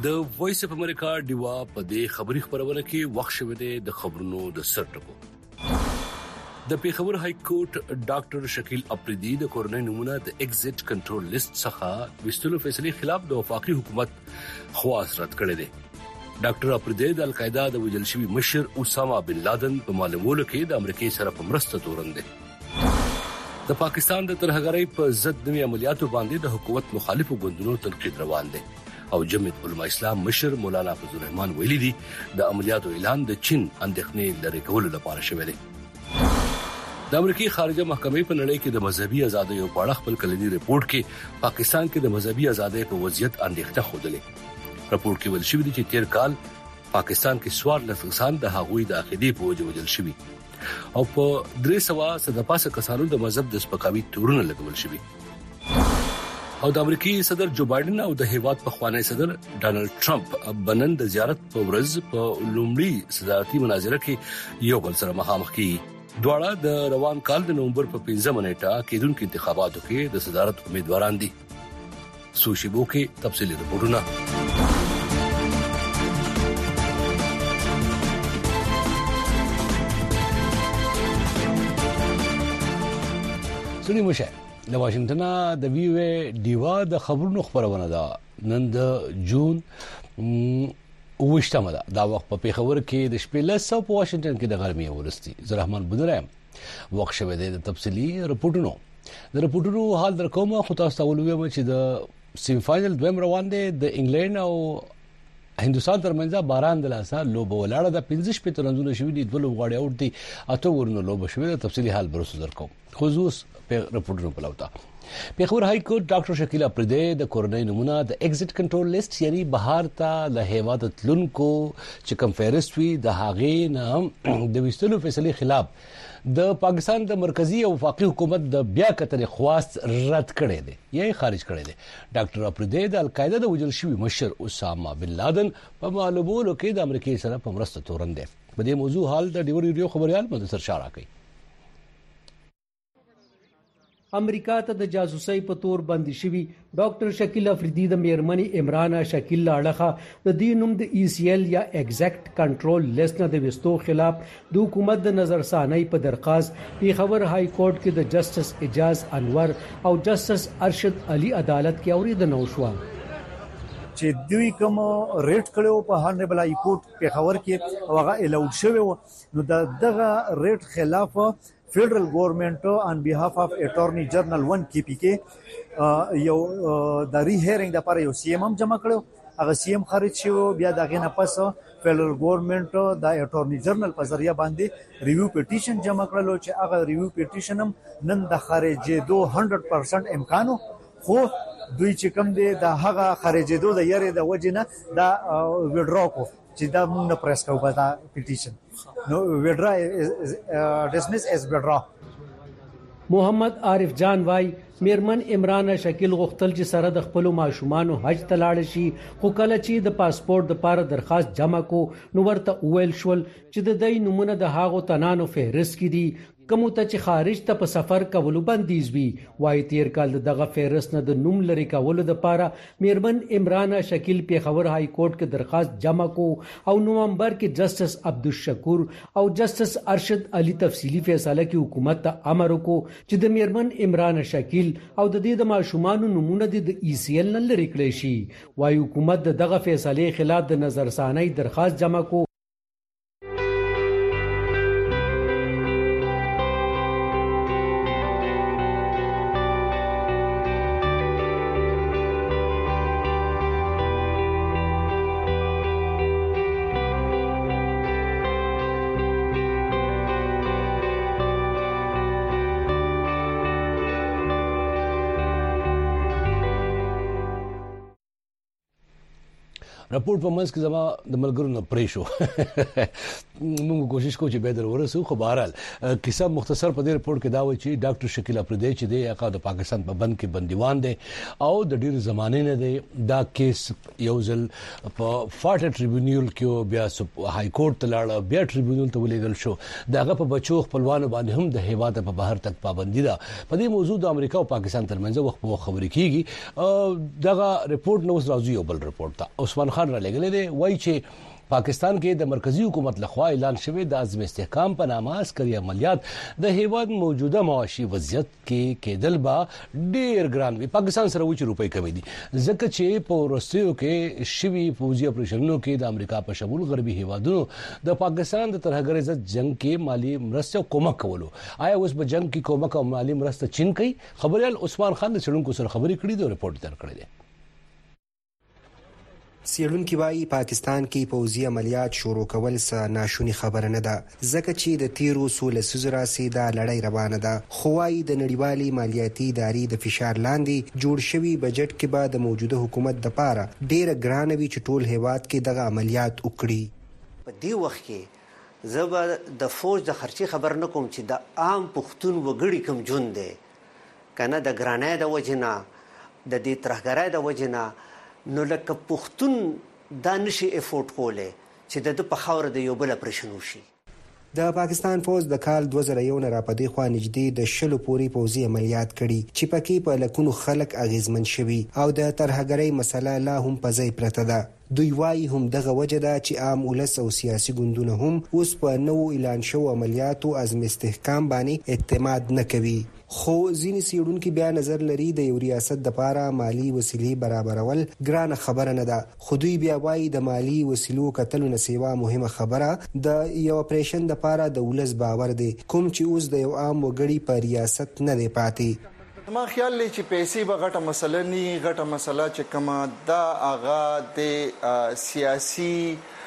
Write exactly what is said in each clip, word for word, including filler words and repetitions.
د وایس اف امریکا دیوا په دې خبري خبرونه کې وخت شوه د خبرونو د سرټکو د پیښور های کورټ ډاکټر شکیل اپریدي د کورونی نمونه د ایگزیټ کنټرول لیست څخه وستلو فیصله خلاف د وفاقي حکومت خواص رد کړی دی. ډاکټر اپریدي د القاعده د وجل شوی مشر اسامه بن لادن په معلومولو کې د امریکای سره په مرسته تورن دی. د پاکستان د ترهګرۍ په ضد نوي عملیاتو باندې د حکومت مخالفو ګوندونو تنقید روان دی او جمعیت علماء اسلام مشر مولانا فضل الرحمن ویلي دي د عملیاتو اعلان د چین اندېښنې لري کولو لپاره شوی دی. د امریکای خارجه محکمې په نړۍ کې د مذهبي ازادۍ په اړه خپل کلنی ریپورت کې پاکستان کې د مذهبي ازادۍ په وضعیت اندېښنه خوده. راپور کې ویل شوی دی چې تیر کال پاکستان کې سوار لفظان د هغوی د عقیدې په وجه وجل شوی او په درې سوه د پاسه کسانو د مذهب د سپکاوي تورونه لګول شوی. او د امریکای صدر جو بایدن او د هیواد په خوانی صدر ډانلډ ټرمپ بنن د زیارت په ورځ په لومړي صدارتي مناظره کې یو بل سره مخامخ کیږي. دواړه د روان کال د نومبر په پنځمه نیټه کېدونکو انتخاباتو کې د صدارت امیدواران دي. سوشيبو کې تفصیلي رپورټونه. سړي مشه د واشنگټن د وی او ای دیوا د خبرونو خبرونه ده نن د جون وشتمه ده دا وخت په پیښور کې د شپې لسو په واشنگټن کې د غرمې ورستي زرحمان بدرایم وخت شوه د تفصیلی رپورټونو د رپورټونو حال در کومه خو تاسو ته ولوم چې د سیمی فائنل دویم روان دي د انګلند او هندستان ترمنځ باران د لاسه لوب ولاړه د پنځه شپې ترنځونه شوې دي د لوب غاړي اوټ دي اته ورنو لوب شوې د تفصیلی حال برسو در کوم خصوص په رپورټونو پلاوتا. پیښور های کورټ ډاکټر شکیل اپریدي د کورونی نمونه د ایگزیټ کنټرول لیست یعنی بهر ته له هیواد تلونکو چې کوم فهرست وي د هغې نه د وستلو فیصله خلاف د پاکستان د مرکزی او وفاقي حکومت د بیا کتنې خواست رد کړي دي یا خارج کړي دي. ډاکټر اپریدي د القاعده د وجل شوی مشر اسامه بن لادن په معلومولو کې د امریکای سره په مرسته تورن دي. په دې موضوع حال د ډیور ریډیو خبريال مدثر شاه راکړي. امریکا ته د جاسوسۍ په تور باندې شوی ډاکټر شکیل اپریدي د میرمنې عمرانه شکیل لاړخه د دې نوم د ای سی ایل یا ایگزیکټ کنټرول لیست نه د وستو خلاف د حکومت د نظرثانی په درخواست پیښور های کورټ کې د جسټس اجاز انور او جسټس ارشد علي عدالت کې اوریدنه وشوه چې دوی کوم ریټ کړو په هانریبل های کورټ پیښور کې او هغه الاود شوی نو دغه ریټ خلاف فیډرل ګورنمنت ان بیهاف اف اټورنی جنرال ون کی پی کې یو د ری هیرینګ د لپاره یو سی ایم هم جمع کړو هغه سی ایم خارج شو بیا دغه نه پس فیډرل ګورنمنت د اټورنی جنرال په ذریعہ باندې ریویو پټیشن جمع کړلو چې هغه ریویو پټیشن هم نن د خارجې دو سل پرسنټ امکانو خو دوی چې کوم دی د هغه خارجې دو د یری د وجنه دا وډرا کو چې دا موږ نه پریس کوو دا پټیشن نو وډرا ډسمس اس وډرا. محمد عارف جان وای میرمن عمرانه شکیل غختل چې سره د خپل ماشومان حج تلاړ شي خو کله چې د پاسپورت لپاره درخواست جمع کو نو ورته ویل شول چې د دې نمونه د هاغو تنانو فهرست کې دي کوم ته چې خارج ته په سفر کولو بندیز وی. وای تیر کال دغه فهرست نه د نوم لري کولو لپاره میرمن عمرانه شکیل پیښور های کورټ کې درخواست جمع کو او نومبر کې جسټس عبدالشکور او جسټس ارشد علي تفصیلی فیصله کې حکومت ته امر وکړو چې د میرمن عمرانه شکیل او د دې د ماشومان نمونه د ای سی ایل نه لري کړی شي. وای حکومت دغه فیصله خلاف د نظرثانی درخواست جمع کو. رپورټ په منځ کې زما د ملګرو نه پرې شو موږ کوشش کوو چې به در ورسو خو بهرحال کیسه مختصر په دې رپورټ کې دا و چې ډاکټر شکیل اپریدي چې دی هغه د پاکستان په بند کې بندیوان دی او د ډیر زمانه نه دی دا کیس یو ځل په فاټ ټریبیونل کې بیا های کورټ ته لاړ بیا ټریبیونل ته ولېږل شو دغه په بچو خپلوانو باندې هم د هیواد په بهر تک پابندي ده. په دې موضوع د امریکا او پاکستان ترمنځ وخت په خبرې کیږي. دغه رپورټ نو راځي یو بل رپورټ ته عثمان خان خان را لګلې دی. وایي چې پاکستان کې د مرکزی حکومت لخوا اعلان شوی د عزم استحکام په نامه عسکري عملیات د هیواد موجوده معاشي وضعیت کې کېدل با ډیر ګران وي. پاکستان سره وچ روپۍ کمی دي ځکه چې په ورستیو کې شوی فوجي اپریشنونو کې د امریکا په شمول غربي هیوادونو د پاکستان د ترهګر ضد جنگ کې مالی مرسته او کومک کولو. آیا اوس په جنگ کې کومک او مالی مرسته چین کوي؟ خبريال عثمان خان د چړونکو سره خبرې کړې د ریپورت تر کړې ده. سیړونکي وایي پاکستان کې پوځي عملیات شروع کول څه ناشونی خبره نه ده ځکه چې د تیرو سوله سوزو راسي دا لړۍ روانه ده. خو وايي د نړیوالي مالیاتي ادارې د فشار لاندې جوړ شوی بجټ کې به د موجوده حکومت د پاره ډیره ګرانه وي چې ټول هیواد کې دغه عملیات وکړي. په دې وخت کې زه د فوج د خرچي خبر نه کوم چې د عام پښتون وګړي کم ژوند دی کنه د ګرانۍ د وجنه د دې ترهګرۍ د وجنه نو لکه پښتون دا نشي افورت کوله چې د په خاور د یو بل اپریشن وشي. د پاکستان فوج د کال دوه زره یو نه را پدې خوا نږدې د شلو پوري پوځي عملیات کړي چې پکې په لکونو خلک اغیزمن شوي او د ترهګرۍ مسله لا هم په ځای پرته ده. دوی وايي هم دغه وجه ده چې عام ولس او سیاسي ګوندونه هم اوس په نو اعلان شو عملیاتو عزم استحکام باندې اعتماد نه کوي. خو ځینې سیړونکي بیا نظر لري د یو ریاست د پاره مالی وسیلې برابرول ګرانه خبره نه ده. خو دوی بیا وايي د مالی وسیلو کتلو نه سیوا مهمه خبره د یو اپریشن د پاره د ولس باور دی کوم چې اوس د یو عام وګړي په ریاست نه دی پاتې. ما خیال لري چې پیسې به غټه مسله نه غټه مسله چې کما دا اغا د سیاسي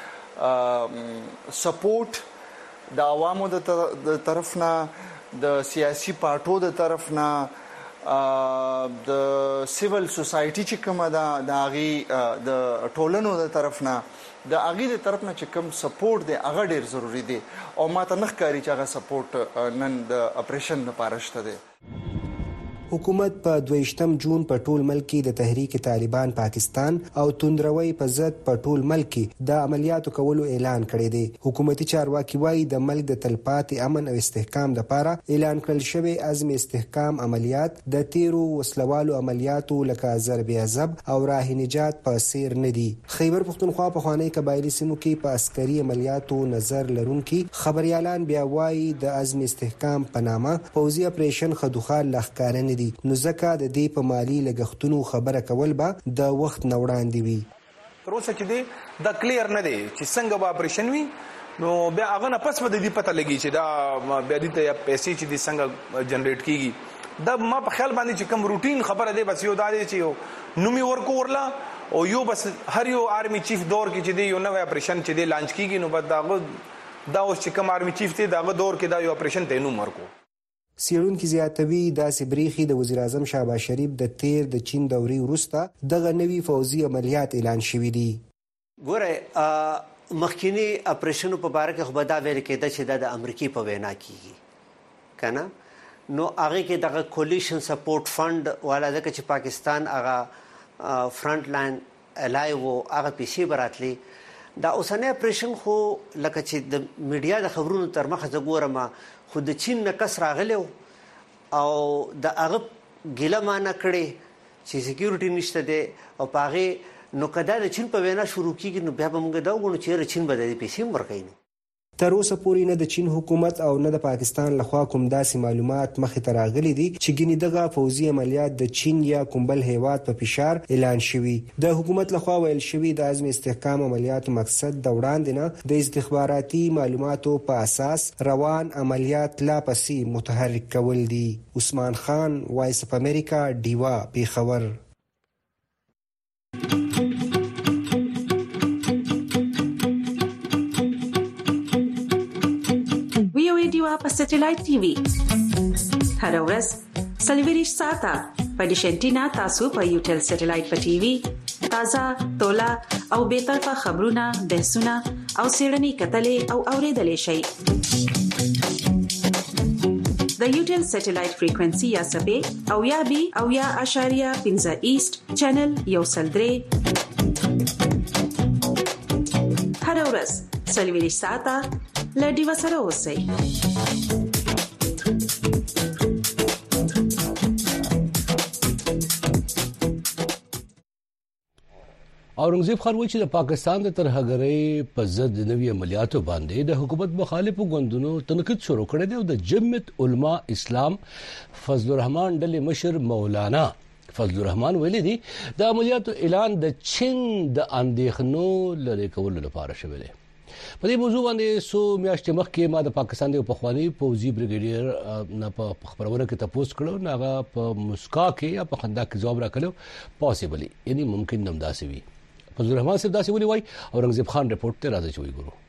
سپورټ د عوامو د طرف نه د سیاسي پارټو د طرف نه د سیول سوسایټي چې کومه دا د اغي د ټولنو د طرف نه د اغي د طرف نه چې کوم سپورټ دی هغه ډیر ضروری دی او ماته نه ښکاري چې هغه سپورټ نن د اپریشن لپاره شته دی. حکومت په دویشتم جون په ټول ملک کې د تحریک طالبان پاکستان او توندروي په ضد په ټول ملک کې د عملیاتو کولو اعلان کړی دی. حکومتي چارواکي وایي د ملک د تلپاتې امن او استحکام لپاره اعلان کړل شوی عزم استحکام عملیات د تیرو وسلوالو عملیاتو لکه ضرب عذاب او راه نجات په سیر نه دي. خیبر پښتونخوا په خوانی قبایلی سیمو کې په عسکري عملیاتو نظر لرونکي خبريالان بیا وایي د عزم استحکام په نامه پوځي اپریشن خدوخال لخکارنه دي نو ځکه د دې په مالی لګښتونو خبره کول به د وخت نه وړاندې وي. تر اوسه چې دی دا کلیر نه دی چې څنګه به اپریشن وي نو بیا هغه نه پس به د دې پته لګي چې دا بیا دې ته پیسې چې دي څنګه جنریټ کیږي. دا ما په خیال باندې چې کوم روټین خبره دی بس یو دا دی چې یو نومي ورکو ورلا او یو بس هر یو آرمي چیف دور کې چې دی یو نوې اپریشن چې دی لانچ کیږي نو بس دا دا اوس چې کوم آرمي چیف دی داغه دور کې دا یو اپریشن ته نوم ورکو. سیړونکي زیاتوي داسې بریخي د وزیر اعظم شهباز شریف د تیر د چین دورې وروسته دغه نوي فوزي عملیات اعلان شوي دي. ګوره مخکینی اپریشنو په باره کې خو به دا ویل کېده چې دا د امریکای په وینا کیږي کنه نو هغه کې دغه کولیشن سپورټ فند والا ځکه چې پاکستان هغه فرنٹ لاین الای وو هغه پیسې براتلی دا اوسنۍ اپریشن خو لکه چې د میډیا د خبرونو تر مخه زګورم خو د چین نه کس راغلی او د هغه ګیله مانه کړې چې سکیورټي نشته دی او په هغې نو که دا د چین په وینا شروع کېږي نو بیا به موږ دا وګڼو چې چین به د دې پیسې هم ورکوي. تر اوسه پورې نه د چین حکومت او نه د پاکستان لخوا کوم داسې معلومات مخې ته راغلي دي چې ګینې دغه فوزي عملیات د چین یا کوم بل هیواد په فشار اعلان شوي. د حکومت لخوا ویل شوي د عزم استحکام عملیاتو مقصد د وړاندې نه د استخباراتي معلوماتو په اساس روان عملیات لا پسې متحرک کول دي. عثمان خان، وایس اف امریکا، ډیوا، پیښور. ډیوا په سټلایټ ټي وي هر ورځ سلیویریش ساته په ډیشنټینا تاسو په یوټل سټلایټ په ټي وي تازه تولا او به طرفه خبرونه بحثونه او سیړنی کتلې او اوریدلې شي. د یوټل سټلایټ فریکوئنسي یا سبې او یا بي او یا اشاریه پنځه ایست چینل یو سلدري هر ورځ سلیویریش ساته لډي وسره اوسئ. اورنګزیب خان وایي چې د پاکستان د ترهګرۍ په ضد نوي عملیاتو باندې د حکومت مخالفو ګوندونو تنقید شروع کړی دی او د جمعیت علما اسلام فضل الرحمن ډلې مشر مولانا فضل الرحمن ویلي دي د عملیاتو اعلان د چین د اندېښنو لرې کولو لپاره شوی دی. په دې موضوع باندې سو میاشتې مخکې ما د پاکستان د پخوانی پوځي بریګیډیر نه په خبرونه کې تاسو کړو نه په مسکا کې یا په خندا کې جواب راکړو پاسبلی یعنی ممکن نم داسې وي. فضل الرحمن صاحب داسې ولي وای اورنګزیب خان رپورټ ته راځي چوي ګورو.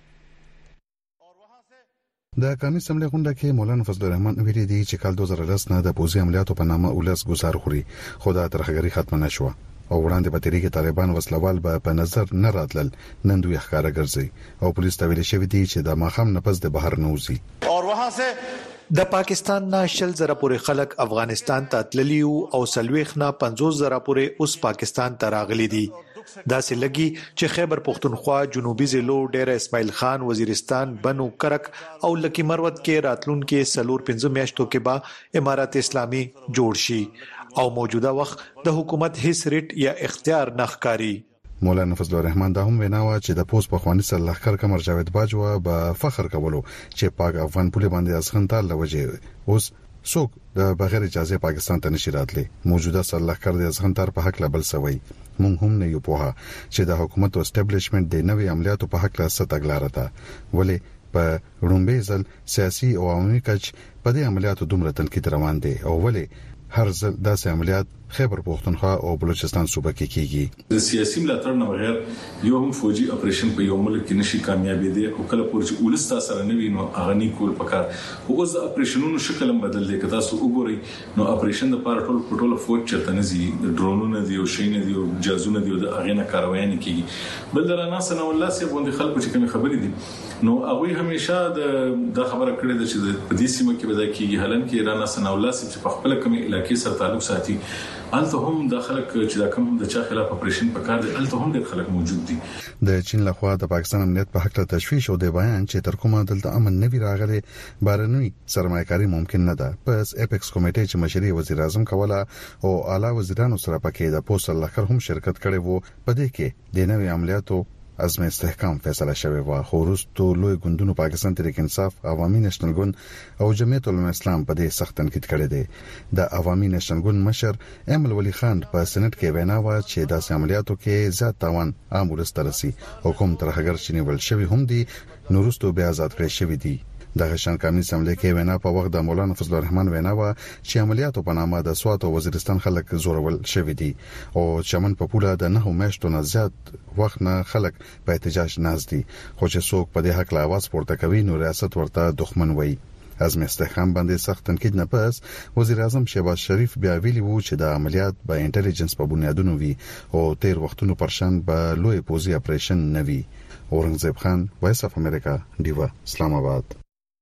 د قومي سملې غونډه کې مولانا فضل الرحمن ویلي دی چې کال دوه زره لس نه د پوځي عملیاتو په نامه ولس گزار خوري خو دا ترهګری ختم نشو او وړاندې په تاریخ طالبان وسلوال به په نظر نه راتلل نن دوی ښکارا ګرځي او پولیس ته ویل شوی دی چې د ماخام نفس د بهر نوزي. اور وها سے د پاکستان نه شل زره پورې خلک افغانستان ته تللیو او سلويخ نه پنځوس زره پورې اوس پاکستان ته راغلي دي. دا سه لګي چې خیبر پختونخوا جنوبي ضلعو ډېر اسماعیل خان وزیرستان بنو کرک او لکی مروت کې راتلون کې سلور پنځه میاشتو کې با امارات اسلامي جوړ شي او موجوده وخت د حکومت هیڅ ریټ یا اختیار نخکاری. مولانا فضل الرحمن دا هم ویناوه چې د پوس په خواني سره لخر کمر جاوید باجوا به فخر کولو چې پاک افغان پولی باندې اسخنتال لوجه اوس څوک د بغیر اجازه پاکستان ته نشي راتلی. موجوده سره لخر د اسخنتار په حق لبل سوی مونږ هم نه یو پوها چې د حکومت او اسټابلیشمنت د نوې عملیاتو په حق لا ستګلاره ده ولی په رومبې ځل سیاسي او عمومي کچ په دې عملیاتو دومره تنقید روان دي او ولی هر ځل داسې عملیات خیبر پختونخوا او بلوچستان صوبه کې کیږي. د سیاسي ملاتړ نه بغیر یو هم فوجي اپریشن په یو ملک کې نشي کامیابې دي او کله پورې چې ولستا سره نوي نو اغنی کول پکار او اوس د اپریشنونو شکل هم بدل دی. کدا سو وګورئ نو اپریشن د پاره ټول پټول فوج چرته نه زی ډرونونه دی او شینه دی او جازونه دی او د اغینه کاروایی نه کیږي. بل درانه سن والله سي باندې خلکو چې کوم خبرې دي نو هغه همیشه د د خبره کړې ده چې د دې سیمه کې ودا کیږي هلن کې ایران سن والله سي په خپل کوم علاقې سره تعلق ساتي الته هم د خلک چې دا کوم د چا خلاف اپریشن پکار دي الته هم د خلک موجود دي. د چین لخوا د پاکستان امنیت په حق له تشویش او د بیان چې تر کومه دلته امن نوي راغلي بارنوي سرمایه‌کاري ممکن نه ده. پس اپیکس کمیټې چې مشري وزیر اعظم کوله او اعلی وزیرانو سره پکې د پوسټ لخر هم شرکت کړي وو په دې کې د نوي عملیاتو عزم استحکام فیصله شوی و. خو وروسته لوی ګوندونو پاکستان تحریک انصاف عوامي نېشنل ګوند او جمعیت علماء اسلام په دې سخت تنقید کړی دی. د عوامي نېشنل ګوند مشر امل ولی خان په سېنات کې وینا و چې داسې عملیاتو کې زیات تاوان عام ولسترسي حکومت ترهګر چې نیول شوی هم دي نو وروسته بیا آزاد کړی شوی دي. د غشن کامل سملې کې وینا په وخت د مولانا فضل الرحمن وینا و چې عملیاتو په نامه د سوات او وزیرستان خلک زورول شوی دي او چمن په پوله د نه میاشتو نه زیات وخت نه خلک په احتجاج ناز دي خو چې څوک په دې حق لا आवाज پورته کوي نو ریاست ورته دښمن وایي. عزم استحکام باندې سخت تنقید نه پس وزیر اعظم شهباز شریف بیا ویلي وو چې د عملیات په انټيليجنس په بنیادونو وي او تیر وختونو پرشان به لوی پوزي اپریشن نه وي. اورنګزیب خان وایس اف امریکا دیوا اسلام آباد.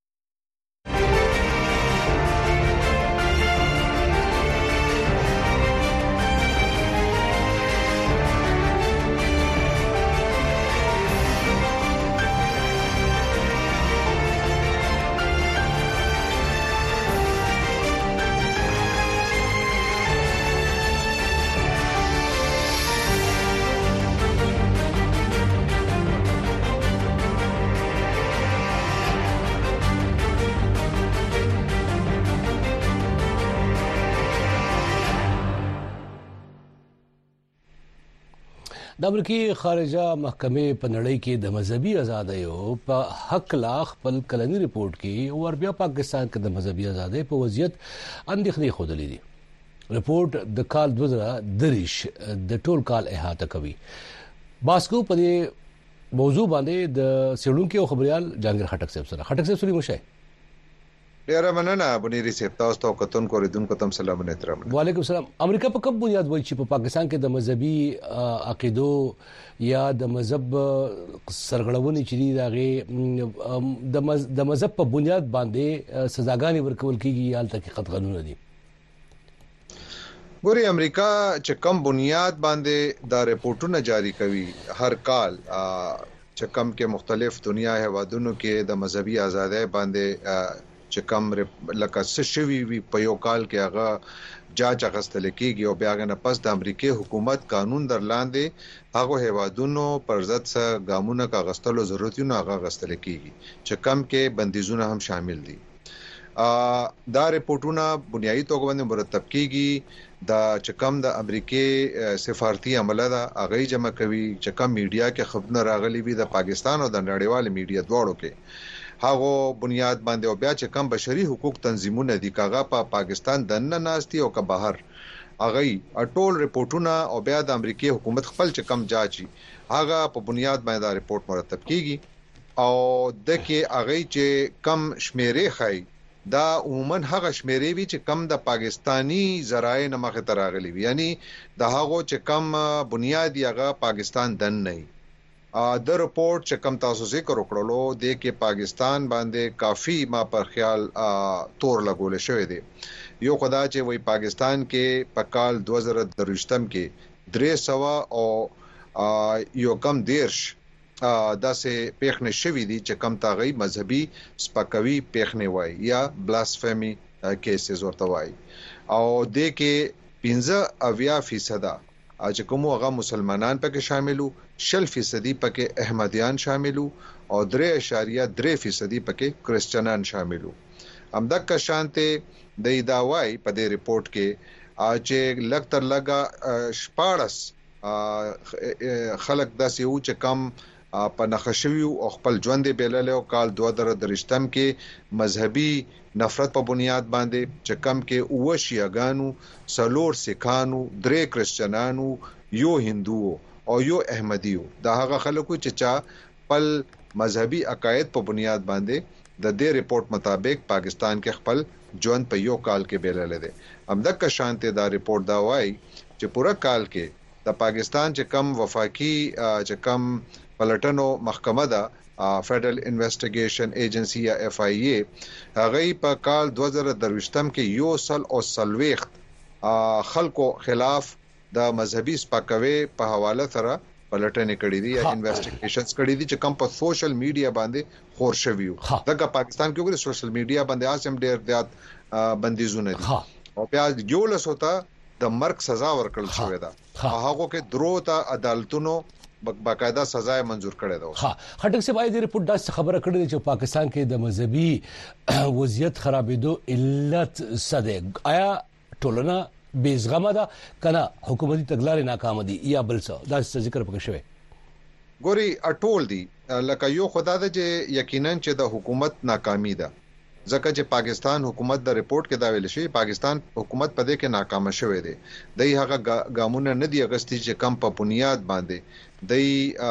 د امریکای خارجه محکمې په نړۍ کې د مذهبي ازادیو په حق لا خپل کلنی ریپورت کې ور بیا پاکستان کې د مذهبي ازادۍ په وضعیت اندېښنې خوده دي. ریپورت د کال دوه زره دریش د ټول کال احاطه کوي. باسکو په دې موضوع باندې د سیړونکو خبريال جانګر خټک صاحب سره خټک صاحب سوري مشه ډیره مننه بنيري صاحب تاسو ته کتون کوریدونکو تم سلام نه احترام. وعلیکم السلام. امریکا په کوم بنیاد وایي چې په پاکستان کې د مذهبي عقیدو یا د مذهب سرغړونې چې دی دغه د مذهب په بنیاد باندې سزاګانې ورکول کیږي یا تل کې خط قانون دي؟ ګوري امریکا چې کوم بنیاد باندې دا ریپورتونه جاری کوي هر کال چې کوم کې مختلف دنیا هوادونو کې د مذهبي ازادۍ باندې چې کم لکه سشوي وی په یو کال کې هغه جاج اغستل کېږي او بیا غنه پس د امریکای حکومت قانون درلاندې هغه هیوادونو پر ضد سره ګامونه کاغستلو ضرورتونه هغه غستل کېږي چې کم کې بندیزونه هم شامل دي. ا دا ریپورتونه بنیادی توګه باندې مرتب کیږي دا چې کم د امریکای سفارتي عمله دا هغه جمع کوي چې کم میډیا کې خبرونه راغلي وي د پاکستان او د نړیوال میډیا دواړو کې هغه بنیاد باندې او بیا چې کم بشري حقوق تنظیمونه دي کاغه په پا پاکستان دنه ناشتي او که بهر هغه ټول ریپورتونه او بیا د امریکای حکومت خپل چې کم جاجي هغه په بنیاد باندې دا ریپورت مرتب کیږي او د کې هغه چې کم شمیرې خای دا عموما هغه شمیرې وی چې کم د پاکستانی ذرایع نه مخه تراغلي وي یعنی د هغه چې کم بنیاد یغه پاکستان دن نه د رپورت چې کم تاسو ذکر وکړلو د کې پاکستان باندې کافی ما پر خیال تور لګول شوی دی. یو خدای چې وای پاکستان کې په کال دو هزار درویشتم کې درې سو او یو کم دیرش داسې پیښنه شوې دي چې کم تاغي مذهبي سپکوي پیښنه وای یا بلاسفیمی کیسز ورته وای او د کې پنځه اویا فیصد چې کوم هغه مسلمانان پکې شاملو شل فیصدی پکې احمدیان شاملو او درې اشاریه درې فیصدی پکې کرسچنان شاملو. همدغه شانته د ایداوای په دې ریپورت کې چې لګ تر لګا شپارس خلک داسې یو چې کم په نخښوي او خپل ژوند بیلل او کال دوه زره درشتم کې مذهبي نفرت په بنیاد باندې چې کم کې اوه شیعاګانو سلور سکانو درې کرسچنانو یو هندو او یو احمدیو دا هغه خلکو چې چا پل مذهبي عقاید په بنیاد باندې د دې ریپورت مطابق پاکستان کې خپل ژوند په یو کال کې بیلل دي. همدغه شانته دا ریپورت دا وایي چې پوره کال کې د پاکستان چې کم وفاقي چې کم پلټنو محکمه ده فیډرل انویسټیګیشن ایجنسی یا اف آی ای هغه په کال دو هزار درویشتم کې یو سل او سلويخت خلکو خلاف د مذهبي سپکاوي په حواله سره پلټنې کړې دي یا انویسټیګیشنز کړې دي چې کم په سوشل میډیا باندې خور شوی وو. دغه پاکستان کې وګورئ سوشل میډیا باندې اسیم ډېر زیات بندیزونه دي او بیا یو لسوته د مرګ سزا ورکړل شوې ده هغه کې درو ته عدالتونو باقاعده سزا منزور کړې ده. ها خټک سی باید ریپورت دا خبره کړې چې پاکستان کې د مذهبي وضعیت خرابېدو علت صدق آیا ټولنه بیزغمه ده کنه حکومتي تګلارې ناکام دي یا بل څه دا ذکر پکې شوی. ګوري اټول دي لکه یو خدای ده چې یقینا چې د حکومت ناکامي ده ځکه چې پاکستان حکومت د ریپورت کې دا ویل شي پاکستان حکومت په دې کې ناکام شوه دی. دای هغه ګامونه نه دی اغستی چې کم په بنیاد باندې دای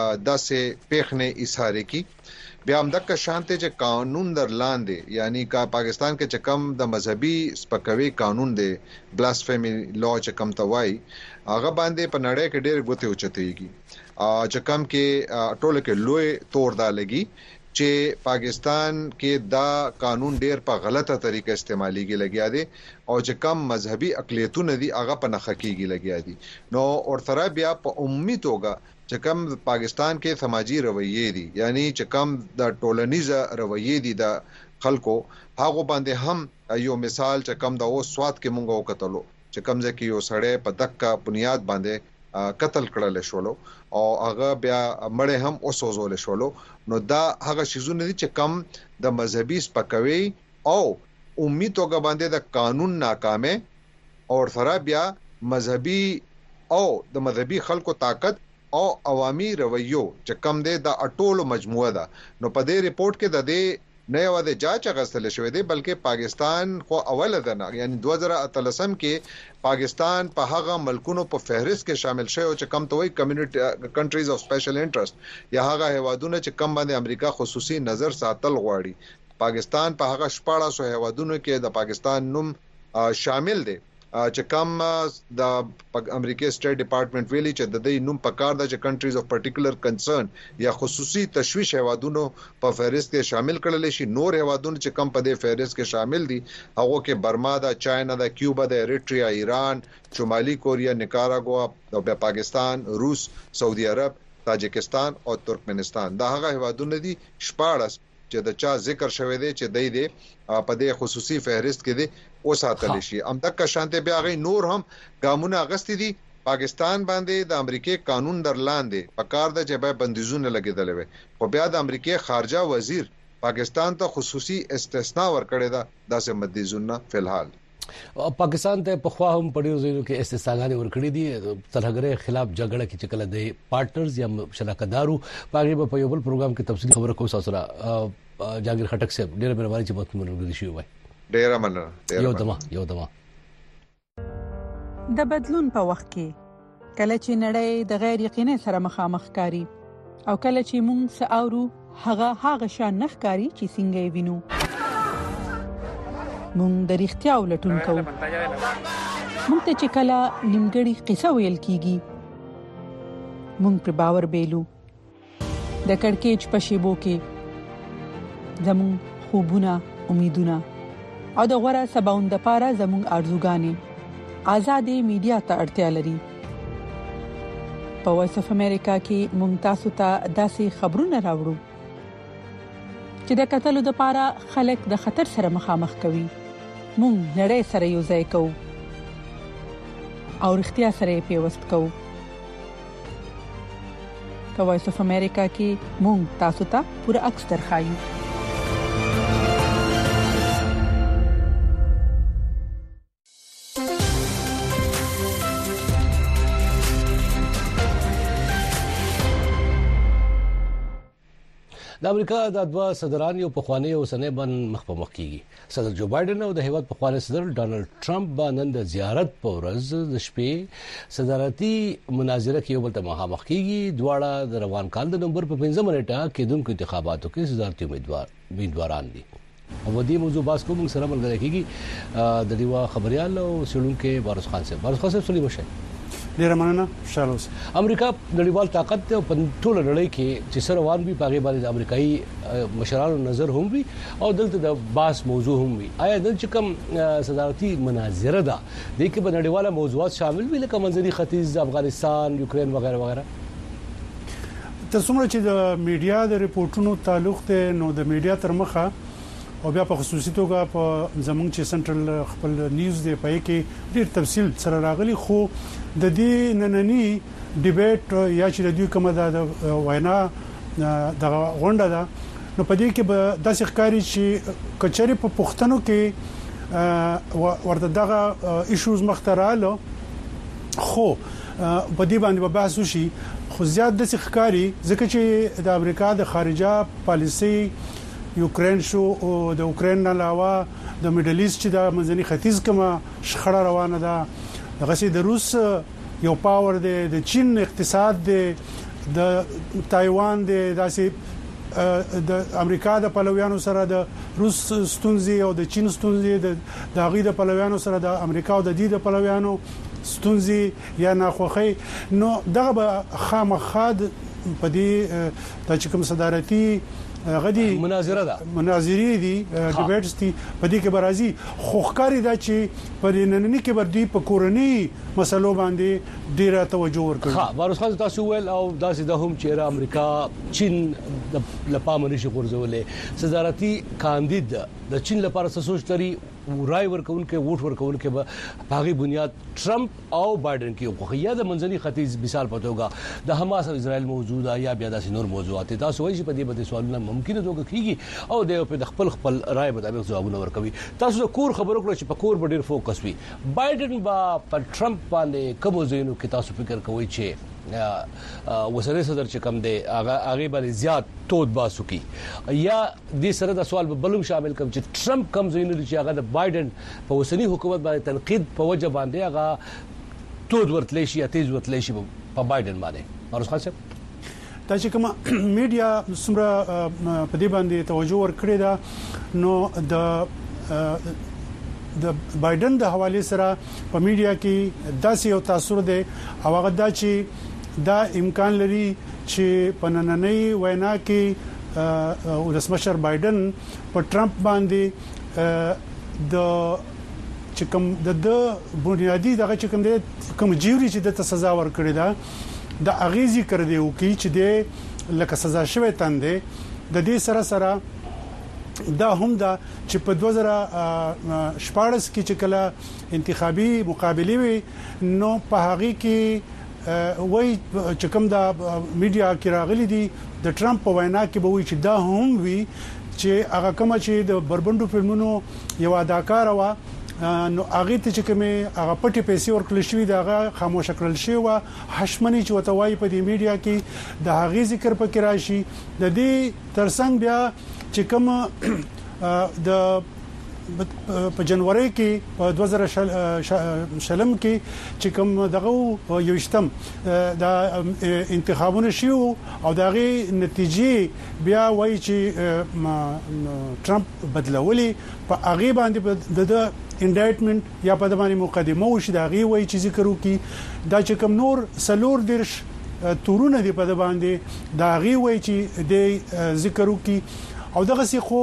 داسې پیښنه ایثاره کی بیا هم دغه شانته چې قانون درلاندې یعنی کا پاکستان کې چې کم د مذهبي سپکوي قانون دی بلاسفیمی لا چې کم توای هغه باندې په نړۍ کې ډېر غوته اوچتېږي چې کم کې ټوله کې لوی تور دا لګي چې پاکستان کې دا قانون ډېر په غلطه طریقه استعماليږي لګیا دي او چې کم مذهبي اقلیتونه دي هغه په نخښه کېږي لګیا دي نو اورثرا بیا په عمومي توګه چې کم پاکستان کې سماجی رویې دي یعنی چې کم د ټولنیزه رویې دي د خلکو هغه باندې هم یو مثال چې کم د اوس سواد کې مونږ وکټلو چې کم ځکه یو سړی په دغه بنیاد باندې قتل کړل شول او هغه بیا مړ هم اوسوزول شول نو دا هغه شیزونه دي چې کم د مذهبي سپکوي او امید توګه باندې د قانون ناکامه او سره بیا مذهبي او د مذهبي خلکو طاقت او عوامي رویو چې کم دی د اټولو مجموعه ده نو په دې ریپورت کې د دې نه یو د جاج غسل شوې دی بلکې پاکستان خو اوله ده نه یعنی دو هزار اتلسم کې پاکستان په هغه ملکونو په فهرست کې شامل شوی او چې کم توي کمیونټي کنټریز اف سپیشل انټرست یا هغه هیوادونه چې کم باندې امریکا خصوصي نظر ساتل غواړي پاکستان په هغه شپږ سوه هیوادونو کې د پاکستان نوم شامل دی چې کم د امریکای سټیټ ډپارټمنټ ویلي چې د دې نوم په کار د چې کنټریز اف پارټیکولر کنسرن یا خصوصي تشویش هیوادونو په فهرست کې شامل کړل شي نور هیوادونو چې کم په دې فهرست کې شامل دي هغه کې برما د چاینا د کیوبا د ایریټریا ایران شمالي کوریا نیکاراګوا او پاکستان روس سعودي عرب تاجکستان او ترکمنستان دا هغه هیوادونه دي شپږ چې د چا ذکر شوی دی چې دای دی په دې خصوصي فهرست کې دی او ساتل شي ام تک شانته بیا غي نور هم ګامونه اغستې دي پاکستان باندې د امریکای قانون درلاندې په کار د جبه بندیزونه لګیدل وي خو بیا د امریکای خارجه وزیر پاکستان ته خصوصي استثناء ورکړی دا داسې بندیزونه فلحال پاکستان ته په خوا هم پړیو زینو کې استثناګانې ورکړې دي ترهګرۍ خلاف جګړه کې چې کله د پارټنرز یا شراکتدارو پاګې په یو بل پروګرام کې تفصیلی خبره کوو سره جاګر خټک صاحب ډېر مهرباني چې وخت مونږ شي وای ډېر مننه یو دما یو دما د بدلون په وخت کې کله چې نړۍ د غیر یقیني سره مخامخ کاری او کله چې موږ ساورو هغه هغه شان نخکاری چې څنګه وینو مونږ د اړتیا ولټون کوو مونږ ته چې کله نیمګړی قصه ویل کیږي مونږ پر باور بیلو د کڑکېچ په شیبو کې زمون خوبونه امیدونه او د غوړه سباوند لپاره زمون ارزوګانې آزادې میډیا ته اړتیا لري په وایس اف امریکا کې مونږ تاسو ته داسې خبرونه راوړو چې د قتل لپاره خلک د خطر سره مخامخ کوي مونږ نړۍ سره یو ځای کوو او اړتیا سره پیوست کوو په وایس اف امریکا کې مونږ تاسو ته پوره عکس درخایو د امریکا د دوه صدران یو په خوانی او سنې باندې مخ په مخ کیږي صدر جو بایدن او د هیواد په خوانی صدر ډانلډ ټرمپ باندې د زیارت په ورځ د شپې صدارتي مناظره کې یو بل ته مخامخ کیږي دواړه د روان کال د نومبر په پنځمه نیټه کې دونکو انتخاباتو کې صدارتي امیدوار امیدواران دي او د دې موضوع باس کوم سره ملګری کیږي د دیوا خبريال او سړونکو بارس خان صاحب بارس خان صاحب سلیم شه ډیر مننه شالوس امریکا نړیوال طاقت ته په ټوله نړۍ کې چې سره روان وي پاګې باندې د امریکایي مشرانو نظر هم وي او دلته د باس موضوع هم وي آیا د چکم صدارتي مناظره ده د کې په نړیواله موضوعات شامل وي لکه منځني ختیځ افغانستان یوکرين وغیرہ وغیرہ تر څومره چې د میډیا د ریپورتونو تعلق ته نو د میډیا تر مخه او بیا په خصوصي توګه په زمونږ چې سنټرل خپل نیوز دی پای کې ډیر تفصیل سره راغلي خو د دې نننی ډیبیټ یا چې د دوی کومه د وینا د غونډه ده نو په دې کې به د ښکاری چې کچري په پښتنو کې ورته دغه ایشوز مختراله خو په دې باندې به بحث وشي خو زیات د ښکاری ځکه چې د امریکا د خارجه پالیسي یوکرين شو او د یوکرين نه علاوه د میډل ایست چې د منځني ختیځ کومه شخړه روانه ده دغه سي د روس یو پاور دی د چین اقتصاد دی د تایوان دی داسې د امریکا د پلویانو سره د روس ستونزې او د چین ستونزې د داغي د پلویانو سره د امریکا او د دې د پلویانو ستونزې یا ناخوخي نو دغه به خامخاد په دې د چکم صدارتي غدي مناظره ده مناظري دي ډیبیټس دي په دې کې برازي خوخکاری دا چې په نننی کې بر دي په کورنۍ مسلو باندې ډیره توجه ورکړي ها بارس خان تاسو ول او داسې د هم چې امریکا چین د لپاره نشي ورزولې صدارتي کاندید د چین لپاره څه سوچ لري رای ورکونکو ووټ ورکونکو په هغه بنیاد ټرمپ او بایدن کې خو یا د منځني ختیځ مثال پټوګه د حماس او اسرائیل موجوده یا بیا د نور موضوعات تاسو وایي چې په دې باندې سوالونه ممکن توګه کیږي او د په خپل خپل رای مطابق ځوابونه ورکوي تاسو د کور خبرو کړئ چې په کور باندې ډیر فوکس وي بایدن با په ټرمپ باندې کوم ځینو کې تاسو فکر کوئ چې وسره صدر چې کم دی هغه هغه باندې زیات تود باسو کی یا د سره د سوال په بلوم شامل کوم چې ټرمپ کم زینو چې هغه د بایدن په وسنی حکومت باندې تنقید په وجه باندې هغه تود ورتلی شي یا تیز ورتلی شي په بایدن باندې ارز خان صاحب دا چې کوم میډیا سمره په دې باندې توجه ورکړي دا نو د د بایدن د حواله سره په میډیا کې داسې یو تاثیر دی او هغه دا چې دا امکان لري چې په نننۍ وینا کې ولسمشر بایدن په ټرمپ باندې د چې کوم د بنیادی دغه چې کوم د کوم جیوري چې د سزا ورکړي دا د اغیزي کړ دی او کې چې د لکه سزا شوی تاندې د دې سره سره دا هم دا چې په دوه زره شپاړس کې چې کله انتخابي مقابله وي نو په هغه کې وای چې کوم دا میډیا کې راغلي دي د ټرمپ په وینا کې به وي چې دا هم وي چې هغه کوم چې د بربندو فلمونو یو اداکار و نو هغه ته چې کومه هغه پټي پیسې ورکړل شوې دا هغه خاموش کړل شوی و حشمنی چې وتوای په دې میډیا کې د هغه ذکر پکې راشي د دې ترڅنګ بیا چې کوم د په جنوري کې په دوه زره شلم کې چې کوم دغه یوشتم د انتخابونو شیو او دغه نتیجې بیا وایي چې ټرمپ بدلولي په هغه باندې د انډایټمنت یا په دمانه مقدمه وشي دا غي وایي چې ذکر وکي دا چې کوم نور سلور درش تورونه دی په د باندې دا غي وایي چې د ذکر وکي او دغه سي خو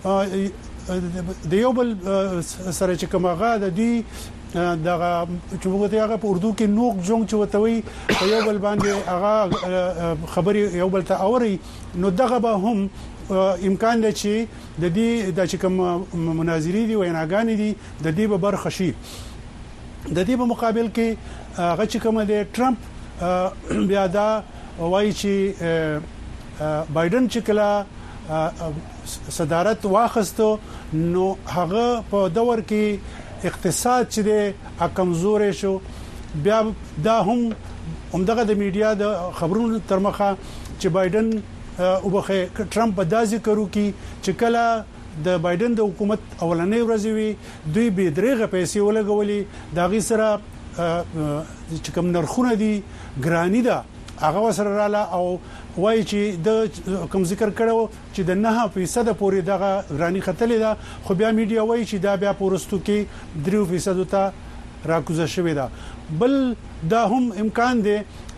د یو بل سره چې کوم هغه د دې دغه چې موږ ته هغه په اردو کې نوک جونګ چوتوي په یو بل باندې هغه خبري یو بل ته اوري نو دغه به هم امکان دی چې د دې د چې کوم مناظري دي ویناګان دي د دې به برخه شي د دې په مقابل کې هغه چې کوم دی ټرمپ بیا دا وایي چې بایدن چې کله صدارت واخستو نو هغه په دور کې اقتصاد چې د کمزورې شو بیا دا هم همدغه د میډیا د خبرونو ترمخه چې بایدن او بخې ټرمپ په داسې کرو کې چې کله د بایدن د حکومت اولنې ورځ وي دوی به درېغه پیسې ولګولې دا غي سره چې کوم نرخونه دي ګرانی ده هغه سره رااله او وایي چې د کوم ذکر کړو چې د نه فیصد پورې دغه ګرانی خطلې ده خو بیا میډیا وایي چې دا بیا پورستو کې درې فیصد ته راکوزه شوې ده بل دا هم امکان دی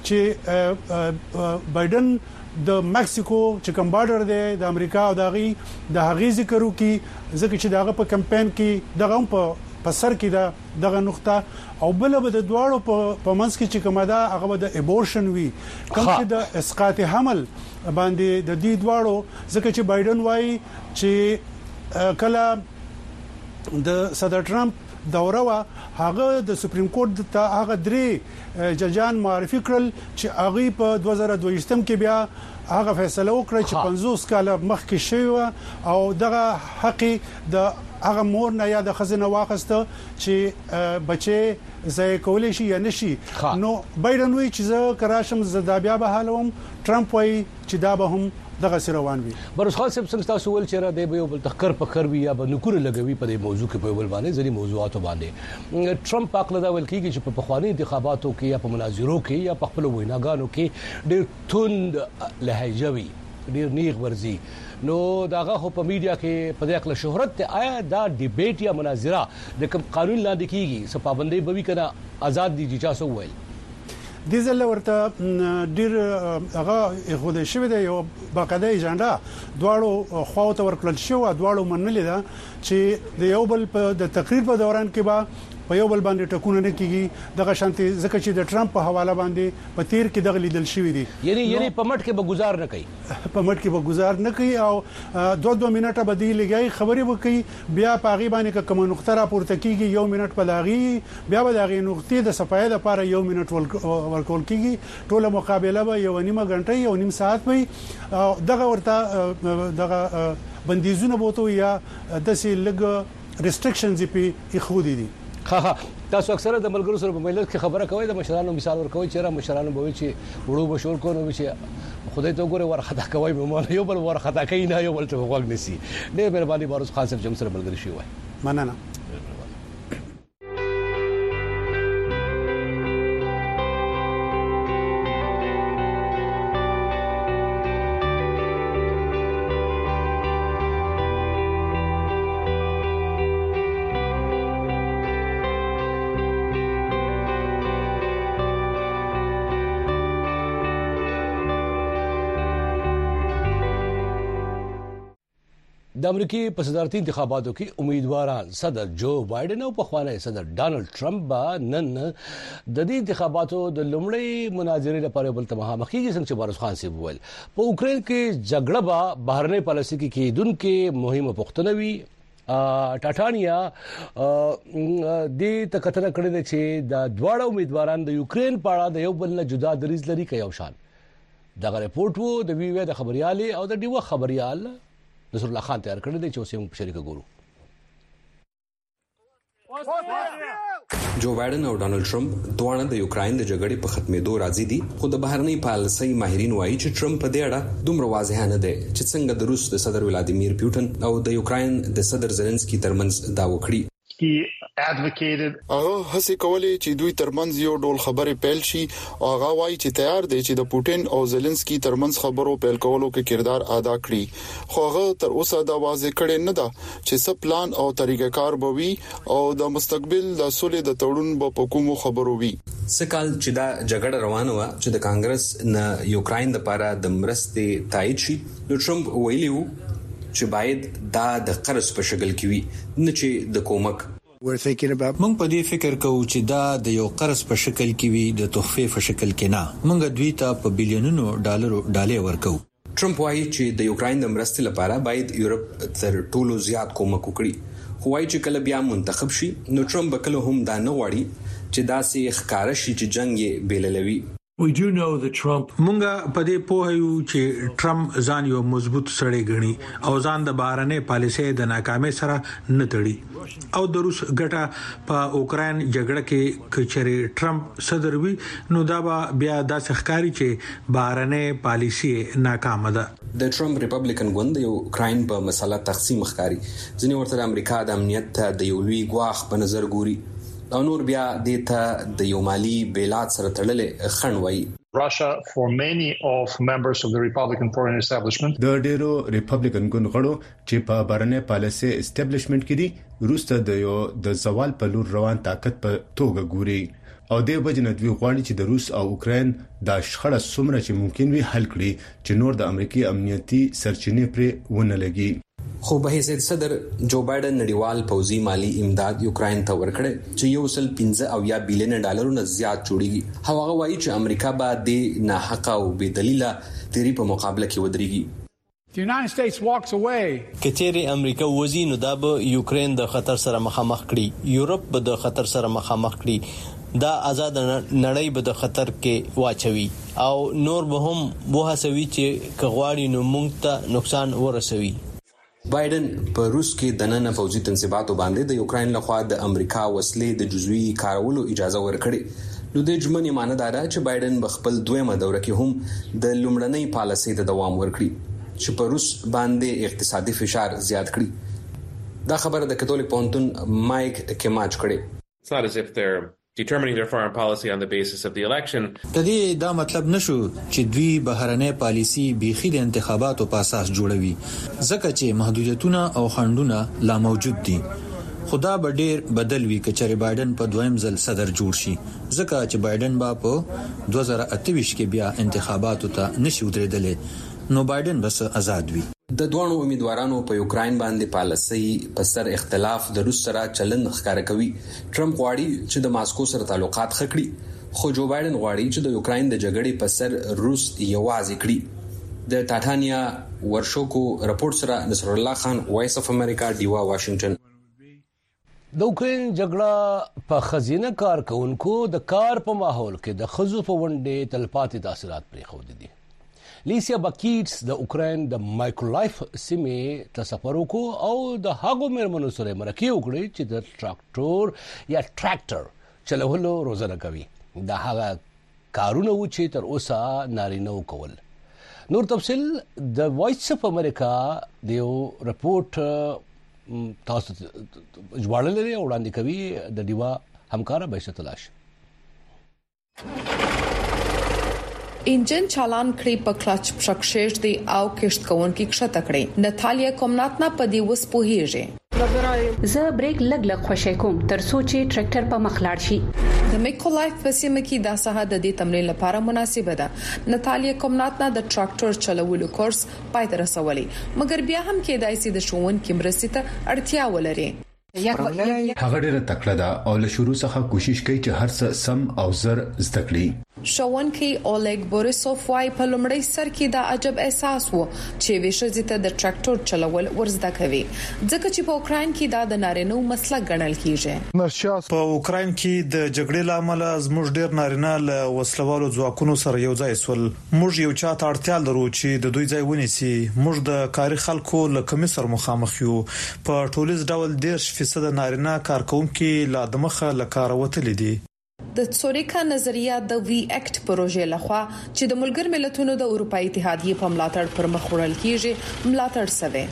چې بایدن د مکسیکو چې کوم بارډر دی د امریکا او دغه د هغې ذکر وکي ځکه چې دغه په کمپاین کې دغه په پسر کې دا دغه نقطه او بل به د دواړو په منځ کې چې کومه ده هغه د ابورشن وی کوم چې د اسقاط حمل باندې د دې دواړو ځکه چې بایدن وایي چې کله د صدر ټرمپ دوره وا هغه د سپریم کورټ ته هغه درې ججان معرفي کړل چې هغه په دوه زره دوه کې بیا هغه فیصله وکړه چې پنځوس کاله مخکې شوی او دغه حق د هغه مور نه یا د خزینه واخسته چې بچي زې کولې شي یا نشي نو بایدن وی چې زه کراشم زدا بیا به حالوم ټرمپ وی چې دا به هم دغه روان وي بروس خان صاحب څنګه تاسو ول چې را دی به بل تخکر پخر وي یا به نکور لګوي په دې موضوع کې په بل باندې ځلې موضوعات باندې ټرمپ عقل دا ول کیږي چې په پخوانی انتخاباتو کې یا په مناظرو کې یا په خپل ویناګانو کې ډېر توند لهجوي ډېر نیغ ورزي نو داغه خو په میډیا کې په دغه شهرت ته آیا دا ډیبیټ یا مناظره د کوم قانون لاندې کیږي څه پابندۍ به وي کنه آزاد دي چې تاسو وایي د زل ورته ډیر هغه خوده شوی دی یو باقاعده ایجنډا دواړو خواو ته ورکړل شو دواړو منلې ده چې د یو بل د تقریر په دوران کې به په یو بل باندې ټکونه نه کیږي دغه شانتي ځکه چې د ټرمپ په حواله باندې په تیر کې دغه لیدل شوی دی یعنی یعنی په مټ کې به گزار نه کوي په مټ کې به گزار نه کوي او دوه دوه منټه به دی لګي خبرې وکړي بیا په غي باندې کوم نقطه راپورته کیږي یو منټ په داغي بیا به داغي نقطې د صفایه لپاره یو منټ ورکول کیږي ټوله مقابله به یو نیمه غنټه یو نیم ساعت وي دغه ورته دغه بندیزونه بوته یا د سي لګ ریستریکشنز په خودي دي ها ها تاسو اکثره د ملګرو سره په مجلس کې خبره کوي د مشرانو مثال ورکوي چې را مشرانو به چې وړو بشور کو نو چې خدای ته ګوره ورخه کوي مې یو بل ورخه کوي نه یو بل ته وګ نسی ډېر مهرباني بروس خان صاحب جم سره ملګری شي وای مننه د امریکای په صدارتي انتخاباتو کې امیدواران صدر جو بایدن او پخوانی صدر ډانلډ ټرمپ با نن د دې انتخاباتو د لومړی مناظرې لپاره بل ته مخامخېږي څنګه چې بارس خان سیب وویل په اوکرين کې جګړه به بهرنۍ پالیسي کې کېدونکې مهمه پوښتنه وي. ټاټانیا د تکتنه کړی دی چې د دواړو امیدواران د یوکرين په اړه د یو بل نه جدا دریځ لري کوي او شان دغه رپورت وو د وی وی د خبريالي او د ډیوه خبريال نصر الله خان تیار کړی دی چې اوسې موږ شریک ګورو. جو بایدن او ډانلډ ټرمپ دواړه د یوکرين د جګړې په ختمېدو راضي دي خو د بهرنۍ پالیسۍ ماهرین وایي چې ټرمپ په دې اړه دومره واضح نه دی چې څنګه د روس د صدر ولادیمیر پوتین او د یوکرين د صدر زيلنسکي ترمنځ دا وکړي. هغه هڅه کولې چې دوی ترمنځ یو ډول خبرې پیل شي او هغه وایي چې تیار دی چې د پوتین او زيلنسکي ترمنځ خبرو پیل کولو کې کردار ادا کړي خو هغه تر اوسه دا واضح کړي نه ده چې څه پلان او طریقه کار به وي او د مستقبل د سولې د تړون په کومو خبرو وي. سکهال چې دا جګړه روانه و چې د کانګرس نه یوکرين لپاره د مرستې تایید شي نو ټرمپ ویلیو چې باید دا د قرض په شکل کې وي نه چې د کومک. مونږ په دې فکر کوو چې دا د یو قرض په شکل کې وي د تحفې په شکل کې نه. مونږ دوی ته په بلیونونو ډالرو ډالۍ ورکو. ټرمپ وایي چې د یوکرين د مرستې لپاره باید یورپ تر ټولو زیات کومک وکړي. خو وایي چې کله بیا منتخب شي نو ټرمپ کله هم دا نه غواړي چې دا سي ښکارا شي چې جنگ یې بیللوي. We do know that Trump مونږه په دې پوه یو چې ټرمپ ځان یو مضبوط سړی ګڼي او ځان د بهرنۍ پالیسۍ د ناکامۍ سره نه تړي او د روس ګټه په اوکرين جګړه کې کچري ټرمپ صدر وي نو دا بیا د ښکاری چې بهرنۍ پالیسۍ ناکامه ده. د ټرمپ ریپبلیکن ګوند یو اوکرين په مسله تقسیم ښکاری ځنی ورته د امریکا د امنیت ته د یو لوی ګواخ په نظر ګوري او نور بیا د ته د یو مالی بیلات سره تړلې خن وای. Russia for many of members of the Republican foreign establishment د ډیرو ریپبلیکن ګوند غړو چې په بهرنۍ پالیسي اسټابلیشمنت کې دي روسته د یو د زوال په لور روان طاقت په توګه ګوري او د وجنه دوی غواړي چې د روس او اوکرين د شخړه سمره چې ممکن وي حل کړي چې نور د امریکای امنیتي سرچینې پر ونه لګي. خو به حیثیت صدر جو بایدن نړیوال پوځي مالی امداد یوکرين ته ورکړي چې یو سل پنځه او یا بلین ډالرو نه زیات جوړیږي. هغه وایي چې امریکا به د ناحقه او بې دلیله تیری په مقابله کې ودرېږي. The United States walks away. کچېری امریکا وزي نو دا به یوکرين د خطر سره مخامخ کړي یورپ به د خطر سره مخامخ کړي دا آزاد نړۍ به د خطر کې واچوي او نور به هم وهڅوي چې کغواړي نو موږ ته نقصان ورسوي. بایدن په روس کې د نن فوزي تنصیباتو باندې د یوکرين لخوا د امریکا وسلې د جزوی کارولو اجازه ورکړي نو د جمعنی معنی دا ده چې بایدن بخپل دویمه دوره کې هم د لومړنۍ پالیسۍ ته دوام ورکړي چې په روس باندې اقتصادي فشار زیات کړي. دا خبره د کاتولیک پونتون مایک کېماچ کړي. It's not as if they're determining their foreign policy on the basis of the election. د دې دا مطلب نشو چې دوی بهرنۍ پالیسي بيخي د انتخاباتو په اساس جوړوي ځکه چې محدودیتونه او خنډونه لا موجود دي. خدا به ډیر بدل وی کچره بایدن په دویم ځل صدر جوړ شي ځکه چې بایدن با په دوه زره اته ویشت کې بیا انتخاباتو ته نشي ودرېدل نو بایدن بس آزاد وي. د دوه امیدوارانو په یوکرين باندې پالیسي په سر اختلاف د روس سره چلن ښکار کوي. ټرمپ غواړي چې د ماسکو سره تعلقات خکړي خو جو بایدن غواړي چې د یوکرين د جګړې په سر روس یوازې کړي. د ټاټانیا ورشوکو رپورت سره نصر الله خان وایس اف امریکا دیوا واشنگټن. د اوکرين جګړه په خزینه کارکونکو د کار په ماحول کې د خزو په ونډه تلپاتې تاثیرات پرې خو دي. لیسیا باکیټس د اوکرين د مایکرولایف سیمې ته سفر وکړ او د هغو مېرمنو سره مرکه وکړي چې د ټراکټور یا ټراکټر چلولو روزنه کوي. دا هغه کارونه و چې تر اوسه نارینه وکول. نور تفصیل د وایس اف امریکا دیو رپورت تاسو ژوړل لري وړاندې کوي د دیوا همکار بهشت تلاش. انجن چالان کړی په کلچ پښکشېش دی او کښت کوونکی کښته کړی. ناتالیا کومناتنا په دی وس پوهیږي. زه بریک لګ لګ خوشی کوم تر څو چې ټریکټر په مخ لاړ شي. د میکولایف په سیمه کې د ساحه د دې تمرین لپاره مناسبه ده. ناتالیا کومناتنا د ټراکټور چلولو کورس پای ته رسولي مګر بیا هم کېدای شي د ښوونکو مرستې ته اړتیا ولري. هغه ډیره تکړه ده او له شروع څخه کوشش کوي چې هر څه سم او زر زده کړي. ښوونکي اولګ بوریسوف وايي په لومړی سر کې دا عجب احساس وو چې ویشزي ته د ټراکټور چلول ورزده کوي ځکه چې په اوکرين کې دا د نارینه مسلک ګڼل کیږي. په اوکرين کې د جګړې لامل زموږ ډیر نارینه له وسلوالو ځواکونو سره یو ځای سول. موږ یو چاته اړتیا لرو چې د دوی ځای ونیسي. موږ د کاري خلکو له کمیسر مخامخ یو. په ټولیز ډول ډیر فیصد نارینه کارکونکو لا د مخه له کار وتل دي. د څوریکا نظریه د وی اکټ پروژې لخوا چې د ملګر ملتونو د اروپאי اتحادیې په ملاتړ پر مخ وړل کیږي ملاتړ سوي.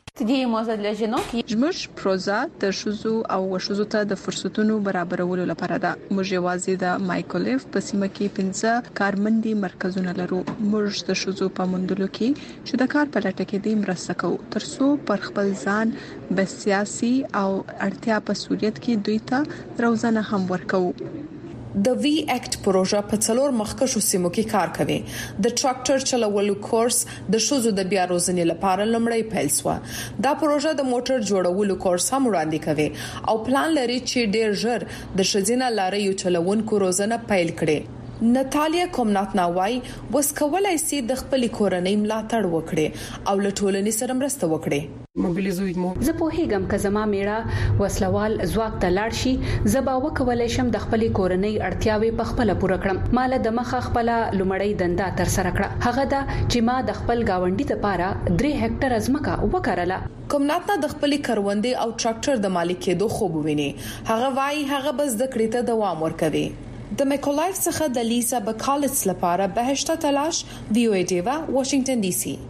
زموږ پروژه د شوزو او وشوزو ته د فرصتونو برابرولو لپاره ده. موږ یوازې د مایکولف په سیمه کې پنځه کارمندي مرکزونه لرو. موږ د شوزو په مندلو کې چې د کار په لټه کې د مرسته کوو ترڅو پر خپل ځان به سیاسي او اړتیا په صورت کې دوی ته روزنه هم ورکوو. د وی اکټ پروژه په څلور مخکښو سیمو کې کار کوي. د ټراکټر چلولو کورس د شوزو د بیا روزنې لپاره لمړی پیل شو. دا پروژه د موټر جوړولو کورس هم وړاندې کوي او پلان لري چې ډیر ژر د شزینه لارې چلوونکو روزنه پیل کړي. ناتالیا کومناتنا وايي وس کولای شي د خپل کورنۍ ملاتړ وکړي او له ټولنې سره مرسته وکړي. زه په هیګم که زما میړه وسلوال ځواک ته لاړ شي زبا وکولای شم د خپل کورنۍ اړتیاوي په خپل پوره کړم. مال د مخه خپل لومړی دنده تر سره کړه. هغه دا چې ما د خپل گاونډي لپاره درې هکټر ازمکه وکړله. کومناتنا د خپل کروندې او ټراکټر د مالک کېدو خوب ویني. هغه وايي هغه بس د کړې ته دوام ورکوي. د میکولایف څخه د لیسا بکالټس لپاره بهشته تلاش وی او ای ډیوا واشنگټن ډي سي.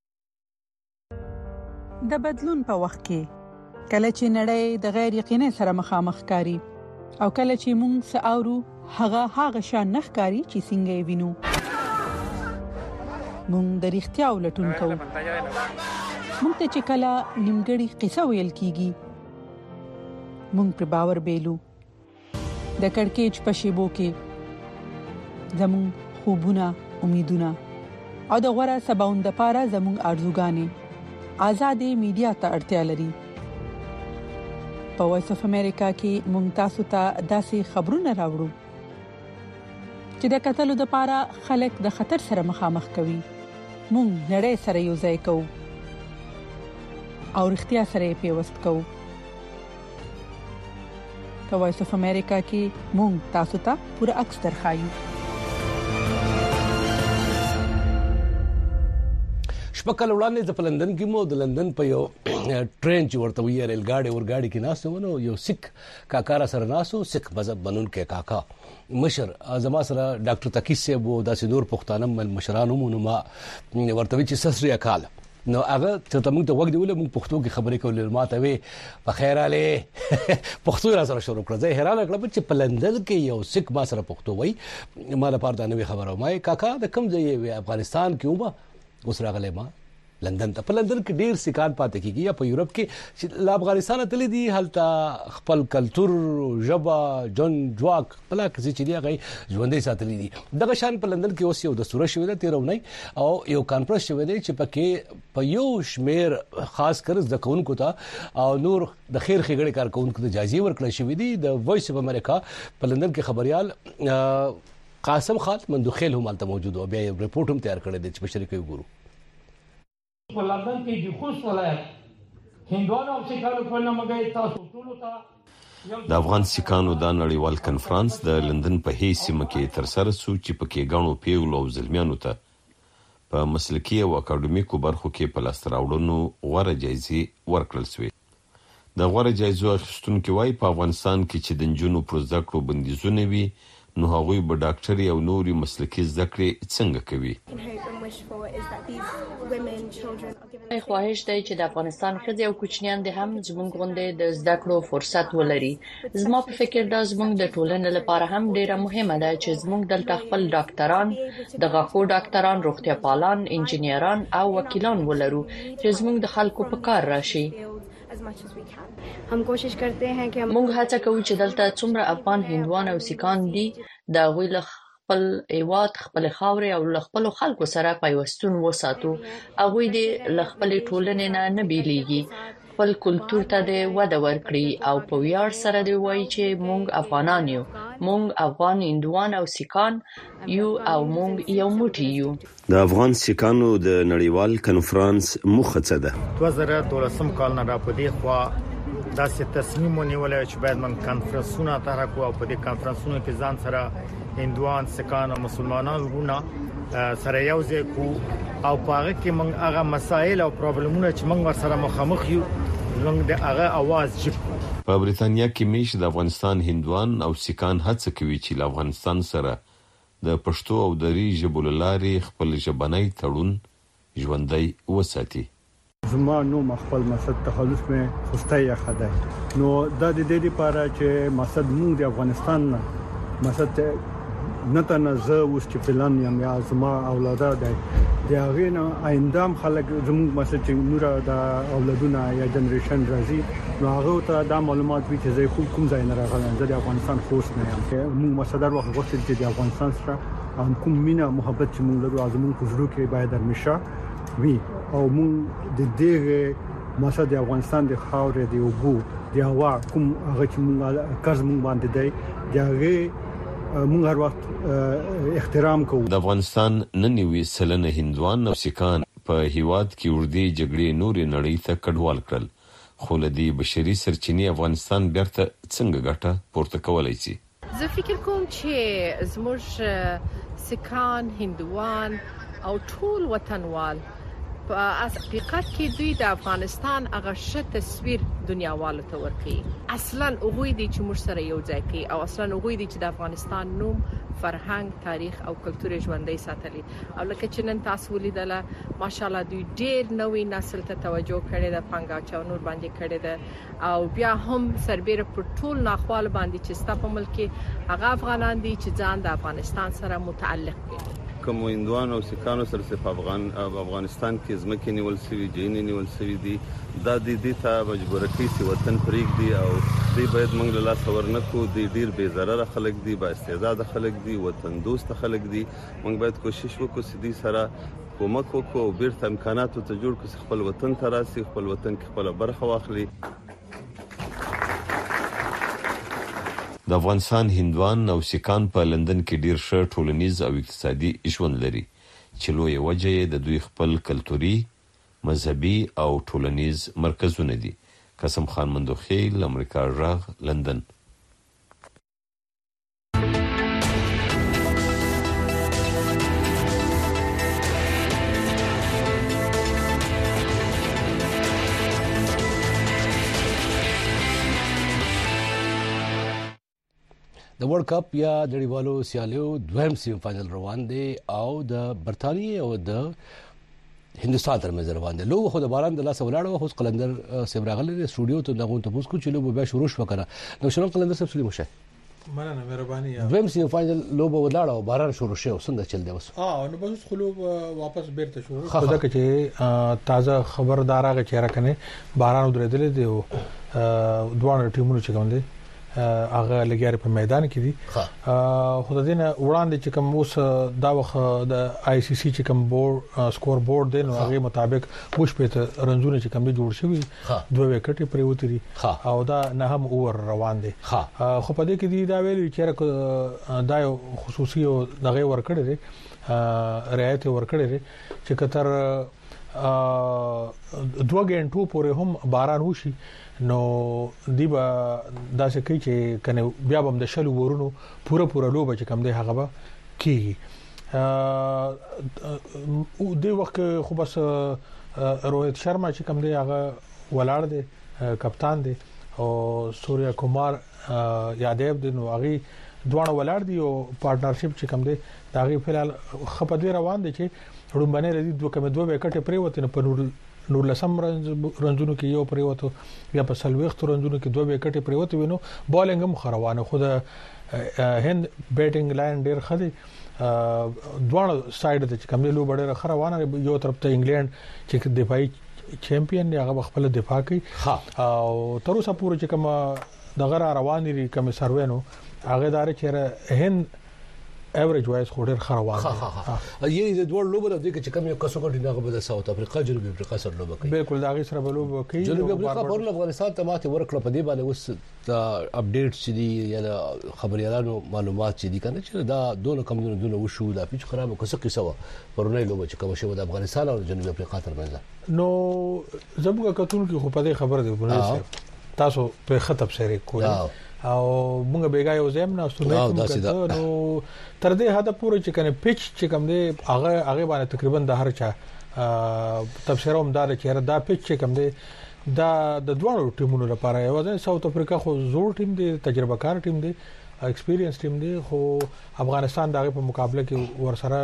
د بدلون په وخت کې کله چې نړۍ د غیر یقیني سره مخامخ کاری او کله چې موږ ساورو هغه هغه شان نخکاری چې څنګه وینو موږ د اړتیا ولټون کوو. موږ ته چې کله نیمګړی قصه ویل کیږي موږ پر باور بیلو. د کڑکېچ په شیبو کې زموږ خوبونه امیدونه او د غوړه سباوند لپاره زموږ ارزوګانې آزادې میډیا ته اړتیا لري. په وایس اف امریکا کې مونږ تاسو ته داسې خبرونه راوړو چې د قتلو د لپاره خلک د خطر سره مخامخ کوي. مونږ نړۍ سره یو ځای کوو او اړتیا سره پیوست کوو. په وایس اف امریکا کې مونږ تاسو ته پوره عکس درخایو. شپکل وړاندې د لندن کې مو د لندن په یو ټرین چې ورته وی ریل ګاډي ور ګاډي کې ناسو ونو یو سیک کاکا را سره ناسو سیک مذهب بنون کې کاکا مشر اعظم سره ډاکټر تقی صاحب او د سینور پښتانه مشرانو مونږ ما ورته چې سسري اکال نو هغه چې موږ ته وګ دی ول موږ پښتو کې خبرې کولې ماته وي په خیر علي پښتو را سره شروع کړه. زه حیران کړم چې په لندن کې یو سیک ما سره پښتو وای ما لپاره دا نوې خبره وای کاکا د کوم ځای افغانستان کې وبا اوس راغله ما لندن ته. په لندن کې ډیر سکان پاتې کیږي یا په یورپ کې چې لا افغانستان ته دي هلته خپل کلچر ژبه جون جواک بلا کسي چې دی غي ژوندۍ ساتلې دي. دغه شان په لندن کې اوس یو د سوره شوې ده تیرونی او یو کانفرنس شوې ده چې پکې په یو شمیر خاص کر د کونکو ته او نور د خیر خګړې کارکونکو ته جایزې ورکړل شوې دي. د وایس اف امریکا په لندن کې خبريال قاسم خان مندوخیل هم البته موجود او بیا ریپورت هم تیار کړی دی چې بشری کوي ګورو. په لندن کې د خوست ولایت هندوانو او سیکانو په نامه کې تاسو ټول ته د افغان سیکانو د نړیوال کنفرانس د لندن په هي سیمه کې تر سره سو چې پکې غاڼو پیغلو او زلمیانو ته په مسلکي او اکاډمیکو برخو کې په لاس راوړنو غوړه جایزې ورکړل شوې. د غوړه جایزو اخیستونکو وايي په افغانستان کې چې د جنونو پر زده کړو بندیزونه وي نو هغوی به ډاکټري او نوري مسلکي زده کړې څنګه کوي. خواهش دی چې د افغانستان ښځې او کوچنیان د هم زموږ غونډې د زده کړو فرصت ولري. زما په فکر دا زموږ د ټولنې لپاره هم ډیره مهمه ده چې زموږ دلته خپل ډاکټران د غاښو ډاکټران روغتیا پالان انجنیران او وکیلان ولرو چې زموږ د خلکو په کار راشي. हम कोशिश करते हैं कि موږ هڅه کوو چې دلته څومره افغان هندوان او سیکان دي د غوي له خپل ایواد خپل خاورې او له خپل خلکو سره پیوستون وساتو. هغه دې له خپل ټولنې نه نه بیلېږي، خپل کلچر ته د وده ورکړي او په ویاړ سره دی وایي چې موږ افغانان یو، موږ افغان هندوان او سیکان یو او موږ یو موټی یو. د افغان سیکانو د نړیوال کنفرانس مخه څه ده؟ دوه زره دولسم کال نه را پدې خو داسې تصمیم ونیول چې باید من کنفرانسونه طرح کو او په دې کنفرانسونو کې ځان سره هندوان، سیکان او مسلمانان ورونه سره یو ځای کو او په هغه کې موږ هغه مسایل او پرابلمونه چې موږ ورسره مخامخ یو موږ د هغه आवाज جوړ. په بریتانیا کې میش د افغانستان هندوان او سیکان هڅه کوي چې له افغانستان سره د پښتو او دری ژبو لارې خپل ژبنی تړون ژوندۍ وساتي. زما نو خپل مقصد تخلص مې خوستای خدای نو د دې لپاره چې مقصد موږ د افغانستان نه مقصد نه تنازه اوس چې پلان یم یا زما اولاده دی د هغه نه آیندام خلک زموږ مقصد چې نور د اولادونه یا جنریشن راځي نو هغه ته دا معلومات وي چې زه خو کوم ځای نه راغلم، زه د افغانستان خوست نه یم. موږ مقصد در وخت غوښتل چې د افغانستان سره هم کوم مینا محبت چې موږ لرو ازمون کوزرو کې باید همیشه وي او موږ د دې مقصد د افغانستان د خاورې دی او بو دی هوا کوم هغه چې موږ کارز موږ باندې دی دی هغه موږ هر وخت احترام کوو. د افغانستان نننوي سلنه هندوان او سیکان په هیواد کې وردی جګړې نورې نړۍ ته کډوال کړل، خو لدی بشري سرچینې افغانستان بیرته څنګه ګټه پورته کولای شي؟ زه فکر کوم چې زموږ سیکان، هندوان او ټول وطنوال په حقیقت کې دوی د افغانستان هغه ښه تصویر دنیاوالو ته ورکړي. اصلا هغه دي چې موږ سره یو ځای کوي او اصلا هغه دي چې د افغانستان نوم، فرهنګ، تاریخ او کلچر ژوندۍ ساتلي. او لکه چې نن تاسو ولیدله ماشاالله دوی ډېر نوې نسل ته توجه کړې ده، پنګا چاونور باندې کړې ده او بیا هم سربېره پر ټول ناخوال باندې چې ستا په ملک کې هغه افغانان دي چې ځان د افغانستان سره متعلق دي. کوم هندوان او سیکانو سره په افغان افغانستان کې ځمکې نیول شوی، جین نیول شوی دي، دا د دې ته مجبور کوي چې وطن پرېږ دي او دوی باید موږ له لاس ورنکو. دوی ډیر بې ضرر خلک دي، با استعداد خلک دي، وطن دوست خلک دي. موږ باید کوشش وکړو چې دوی سره کومک وکړو او بیرته امکانات ته جوړ کړو چې خپل وطن ته راسي، خپل وطن کې خپل برخه واخلي. د افغانستان هندوان او سیکان په لندن کې ډیر ښه ټولنیز او اقتصادي ژوند لري چې لوی وجه یې د دوی خپل کلتوري، مذهبي او ټولنیز مرکزونه دي. قسم خان مندوخیل، امریکا غږ، لندن. د ورلد کپ یا نړیوالو سیالیو دویم سیمی فائنل روان دی او د برتانیې او د هندستان ترمنځ روان دی. لوبه خو د باران د لاسه ولاړه اوس قلندر صاحب راغلی دی سټوډیو ته دغه ته پوښتنه چې لوبه بیا شروع شو کنه. نو شنو قلندر صاحب سلیم شه مننه مهرباني. دویم سیمی فائنل لوبه ولاړه او باران شروع شو، څنګه چل دی اوس؟ اه نو بس خو لوبه واپس بیرته شروع خو دا چې تازه خبردار هغه چې راکنه باران درېدل دی او دوه ټیمونو چې کوم دي هغه لګیاري په میدان کې دي. خو د دې نه وړاندې چې کوم اوس دا وخت د آی سی سی چې کوم بورډ سکور بورډ دی نو هغه مطابق وښ په رنزونه چې کوم جوړ شوی دوه وکټې پرې وتري او دا نه هم اور روان دي. خو په دې کې دی دا ویل چې دا یو خصوصي او دغه ورکړی دی رعایت ورکړی دی چې کتر دوه غنټو پورې هم باران وشي نو دیبا دا څه کوي چې کنه بیا هم د شلو ورونو پوره پوره لوبه چې کم دی هغه به کیږي. او د وخت خو بس روهیت شرما چې کم دی هغه ولاړ دی کپتان دی او سوریا کومار یادیب دی نو هغه دوه ولاړ دی او پارټنرشپ چې کم دی دا هغه فلحال خپدي روان دي چې رومبنه لري دوه کم دوه وکټه پریوتنه په نور نور لسم رنزونو کې یو پریوتو یا په سلويخت رنزونو کې دوه وکټه پریوتو وینو بالینګ هم خروانه خو د هند بیټینګ لاین ډیر خدي دوه ساید ته چې کوم له وړه خروانه یو طرف ته انګلند چې دفاعي چمپیون دی هغه خپل دفاع کوي او تر اوسه پورې چې کوم د غره روان دي کوم سروینو هغه دار چې هند ایوریج وایز خوري خروان یی د دوه لوبه د کې چې کوم یو کسو کوي دغه د ساوث افریقا جنوبي افریقا سره لوبه کوي بالکل دا غي سره لوبه کوي جنوبي افریقا پر افغانستان ته ماته ورکړه په دې باندې اوس دا اپډیټ چې دي یا خبريالانو معلومات چې دي کنه چې دا دوه کم دونه وشو دا پیچ خراب کوڅه قصه پرونه لوبه چې کوم شو د افغانستان او جنوبي افریقا ترمنځ نو زموږ کتون کې خو په دې خبر دی ونه تاسو په خطب سره کوی او موږ بیګا یو زم نه سنت موږ نو تر دې حد پورې چې کنه پیچ چې کوم دی هغه هغه باندې تقریبا د هر چا تبصره هم دا چې دا پیچ چې کوم دی دا د دوه ټیمونو لپاره یو ځای ساوث افریقا خو زوړ ټیم دی تجربه کار ټیم دی ایکسپیرینس ټیم دی خو افغانستان دغه په مقابله کې ورسره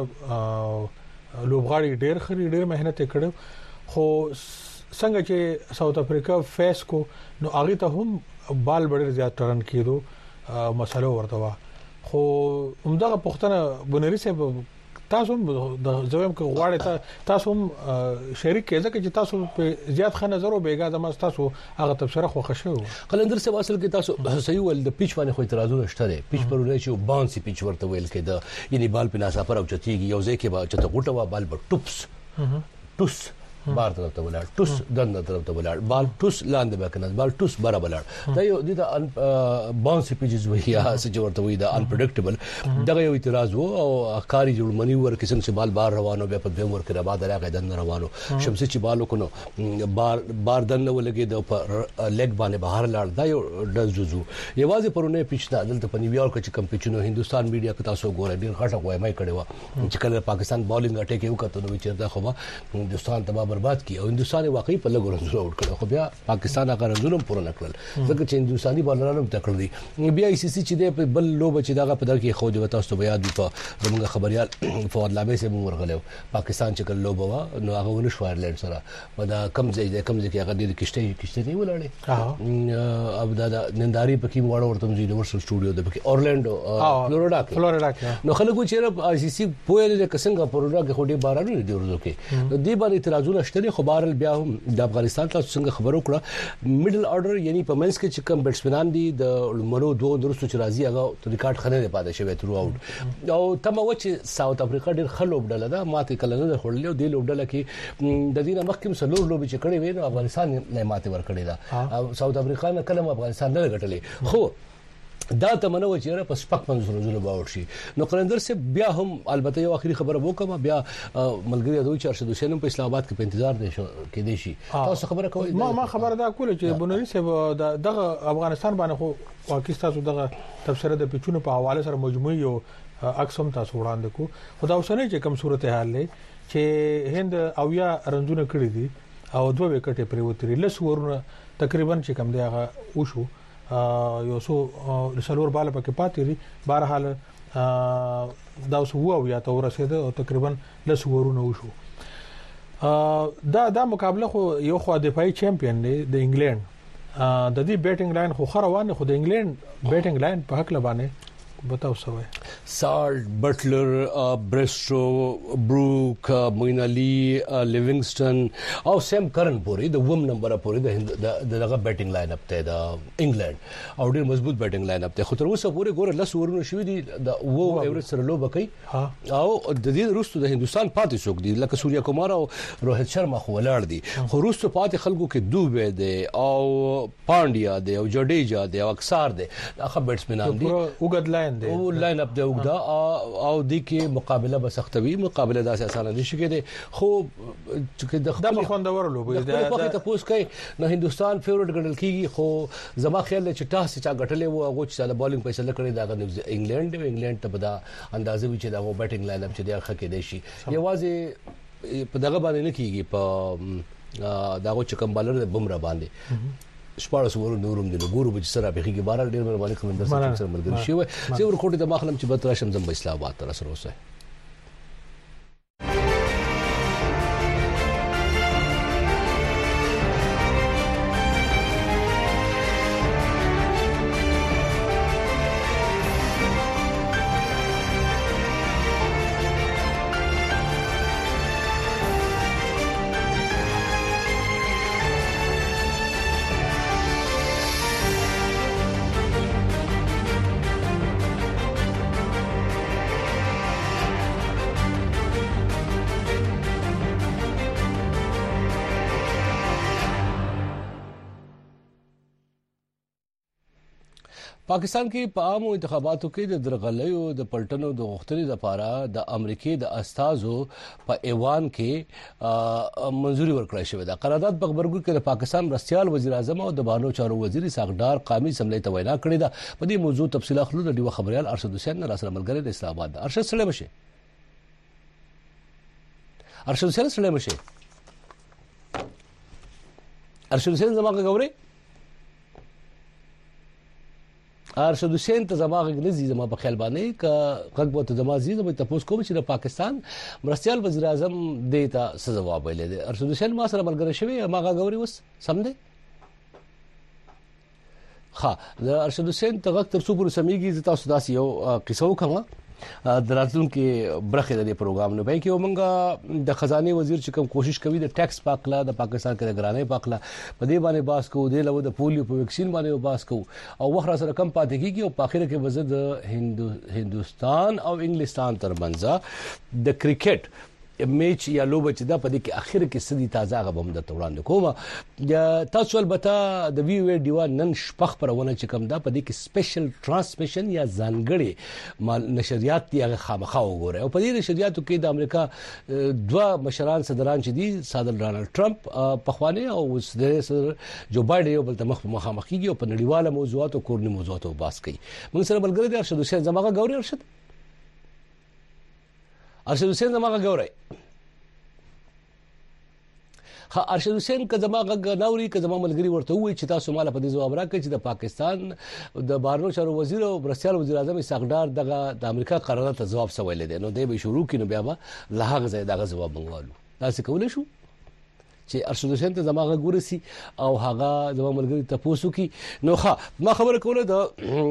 لوبغاړي ډېر خري ډېر مهنت کړو خو څنګه چې ساوث افریقا فیس کو نو هغه ته هم بال ډېر زیات ټرن کېدو مسله ورته وا خو همدغه پښتنه بنري سه تاسو د زویم کې غواړی تاسو هم شریک کېږئ چې تاسو په زیات خنه نظر او بیګا د ما تاسو هغه تبصره خو خښو قلندر سه اصل کې تاسو صحیح ول د پیچ باندې خو اعتراضونه شته پیچ پرونه چې بانسي پیچ ورته ویل کې د یعنی بال په ناسا پر او چتیږي یو ځای کې با چته غټه وا بال په ټوپس ټوس بار طرف ته ولاړ ټوس دنه طرف ته ولاړ بال ټوس لاندې بکنه بال ټوس بره ولاړ دا یو د باونسي پیچز وی یا څه ورته وی دا ان پریډکټیبل دغه یو اعتراض وو او اخکاری جوړمنی ور قسم چې بال بار روانو بیا په دوه ور کې را بعد راغی دنه روانو شمسي چې بالو کو نو بار بار دنه ولګي د لیګ باندې بهر لاړ دا یو د جزو یوازې پرونه پیچ نه دلته په نیویارک کې کم پیچونو هندستان میډیا کې تاسو ګورئ ډیر غټه وایمای کړي و چې کله پاکستان بالینګ اٹیک یو کته نو چې دا خو هندستان تبا برباد کی او هندستان واقعي په لګور رنځونه وټ کړو خو بیا پاکستان هغه رنځونه پوره نکړل ځکه چې هندستاني بالرانو تکړه دي بیا ای سی سی چې د بل لوب چې دغه په در کې خو د تاسو بیا د په زموږ خبريال فواد لابه سه مور غلو پاکستان چې کله لوب وا نو هغه ونه شو ایرلند سره ودا کم ځای د کم ځای کې هغه د کشته کشته دی ولاړې اب دا ننداري پکې وړ ورته یونیورسل سټوډیو د پکې اورلاندو فلوریډا کې فلوریډا کې نو خلکو چې ای سی سی په لږه څنګه پروګرام کې خو دې بارانو دی ورځو کې نو دې باندې اعتراضونه شته خو بهر بیا هم د افغانستان تاسو څنګه خبرو کړه میډل اورډر یعنی په منځ کې چې کوم بیټسمنان دي د منو دوه درستو چې راځي هغه ریکارډ خنه نه پاده شوی تر اوټ او تمه و چې ساوث افریقا ډیر خلوب ډله ده ماته کله نه خړلې دی لوبډله کې د دینه مخکې سلور لوب چې کړي وي نو افغانستان نه ماته ور کړی دا ساوث افریقا نه کله افغانستان نه غټلې خو دا تمنه و چې را پس پک منځونو زونه باور شي نو قلندر سے بیا هم البته یو اخري خبره وکم بیا ملګری دوی چارشد حسین په اسلام آباد کې په انتظار دي کې دي شي تاسو خبره کوي ما ما خبره دا کوله چې بنوري سے دغه افغانستان باندې خو پاکستان دغه تفسیر د پیچونو په حواله سره مجموعي یو اقسام تاسو وړاندې کو خدا اوسنه چې کوم صورت حال لې چې هند او یا رنځونه کړی دي او دوه وکټه پریوتري لس ورونه تقریبا چې کوم دی هغه وشو یو سو لسلور بالا پکې پاتې دي بهر حال دا اوس وو یا ته ورسېده او تقریبا لس ورونه وشو دا دا مقابله خو یو خو دفاعي چمپیون دی د انګلند د دې بیټینګ لاین خو خروانه خو د انګلند بیټینګ لاین په حق لبانه बताओ सवाय Salt Buttler Bairstow Brook Moeen Ali Livingstone او سیم کرن پوری د ووم نمبر پوری د دغه بیټینګ لاین اپ ته د انګلند او ډیر مضبوط بیټینګ لاین اپ ته خو تر اوسه پوری ګوره لس ورونه شوی دي د وو ایورج سره لوب کوي او د دې روستو د هندستان پاتې څوک دي لکه سوریا کومار او روهت شرما خو ولاړ دي خو روستو پاتې خلکو کې دوبه دي او پانډیا دي او جډیجا دي او اکثر دي هغه بیټسمنان دي وګد لاین او لاین اپ دی وګدا او د کې مقابله به سختوي مقابله داسې اسانه نشي کېده خو چې د خپل خوندور لوبي د خپل ته پوس کوي نو هندستان فیورټ ګڼل کیږي خو زما خیال چې ټاس چا غټلې وو هغه چې بالینګ فیصله کړی دا انګلند انګلند ته بدا اندازې وی چې دا بیټینګ لاین اپ چې دی ښه کېدی شي یوازې په دغه باندې نه کیږي په داغه چې کوم بالر د بمرا باندې شپارس ورو نورم دي ګورو چې سره به کې بارال ډیر مهرباني کوم در سره ملګری شي وي زه ور کوټه د مخلم چې بتر شم زم اسلام آباد تر سره اوسه پاکستان کې په عامو انتخاباتو کې د درغلیو د پلټنو د غوښتنې لپاره د امریکای د استازو په ایوان کې منځوري ورکړل شوې ده. قرارداد په خبرګون کې د پاکستان مرستيال وزیر اعظم او د بانو چارو وزیر اسحاق قامي سملې ته وینا کړې ده. په دې موضوع تفصیل خلود د ډیو خبريال ارشد حسین را سره ملګری د اسلام آباد. ارشد سره مشه ارشد حسین سره مشه ارشد حسین زماغه غوري ارشد حسین ته زماغه غنځي زما په خیال باندې ک غږ ته زما عزیز به تاسو کوم چې د پاکستان مرستيال وزیر اعظم دیتا څه جواب ویل دي. ارشد حسین ما سره ملګری شوی ما غوري وس سم دي. ها د ارشد حسین ته غږ تر څو پر سميږي تاسو داسې یو قصو کوم دراتون کې برخه د پروګرام نه پای کې ومنګه د خزانه وزیر چې کوم کوشش کوي د ټیکس پاکلا د پاکستان کې د ګرانې پاکلا په دې باندې باس کو دی له د پولیو په ویکسین باندې باس کو او وخت سره کم پاتې کیږي او په اخر کې وزد هندو هندستان او انګلستان ترمنځ د کرکټ میچ یا لوبه چې دا په دې کې اخر کې سدي تازه غووم د توړاند کومه تاسو البته د وی وی ډیوا نن شپخ پرونه چې کوم دا په دې کې سپیشل ترانسمیشن یا ځانګړي نشریات دی هغه خامخا وګوره او په دې نشریاتو کې د امریکا دوا مشران صدران چې دي صدر ډونالد ټرمپ په خوانه او صدر جو بایدن یو بل ته مخ مخامخ کیږي او په نړیواله موضوعات او کورنی موضوعات باس کوي. موږ سره بلګری دي ارشد حسین زماغه غوري ارشد ارشد حسین زماغه غوري ها ارشد حسین که زماغه غناوري که زما ملګری ورته وي چې تاسو مال په دې جواب راکړئ چې د پاکستان د بارنو چارو وزیر او مرستيال وزیر اعظم اسحاق ډار دغه د امریکا قرارداد ته جواب سوال دي نو دوی به شروع کینو بیا به لهغه ځای دغه جواب منغوالو. تاسو کولای شو چې ارشد حسین ته زماغه ګورسي او هغه زما ملګری تاسو کی نو ها ما خبره کوله د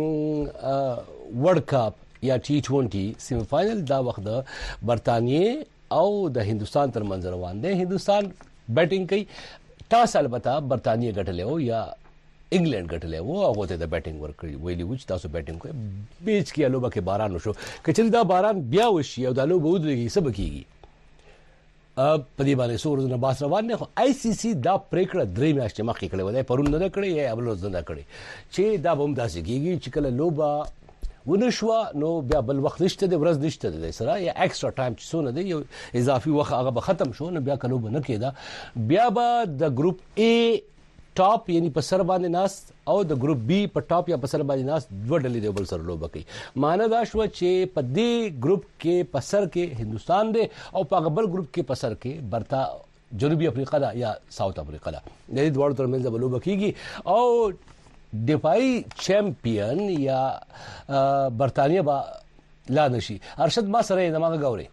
ورلد کپ یا ټي ټوئنټي سیمی فائنل دا وخت د برتانیې او د هندستان تر منځ روان دي. هندستان بیټینګ کوي تاسو البته برتانیې ګټلې او یا انګلند ګټلې او هغه ته د بیټینګ ورکړي ویلي و چې تاسو بیټینګ کوي بیچ کې لوبه کې باران وشو کچې دا باران بیا وشي او د لوبه ودرېږي سبا کیږي په دې باندې سور نه باس روان نه آی سی سی دا پریکړه درې میاشتې مخکې کړې و دا پرون نه کړې یا ابلوز نه کړې چې دا بم داسې کیږي چې کله لوبه ونشوا نو بیا بل وخت نشته د ورځ نشته د سره یا ایکسترا ټایم چې سونه دی یو اضافي وخت هغه به ختم شو نو بیا کلو به نه کېدا بیا به د ګروپ ای ټاپ یعنی په سر باندې ناس او د ګروپ بی په ټاپ یا په سر باندې ناس دوه ډلې دی بل سره لوبه کوي. معنی دا شو چې په دې ګروپ کې په سر کې هندستان دی او په بل ګروپ کې په سر کې برتا جنوبي افریقا دا یا ساوث افریقا دا د دې دوه ترمنځ به لوبه کیږي او دفاعي چیمپیون یا برتانیې با لا نشي. ارشد ما سره زماغه غوري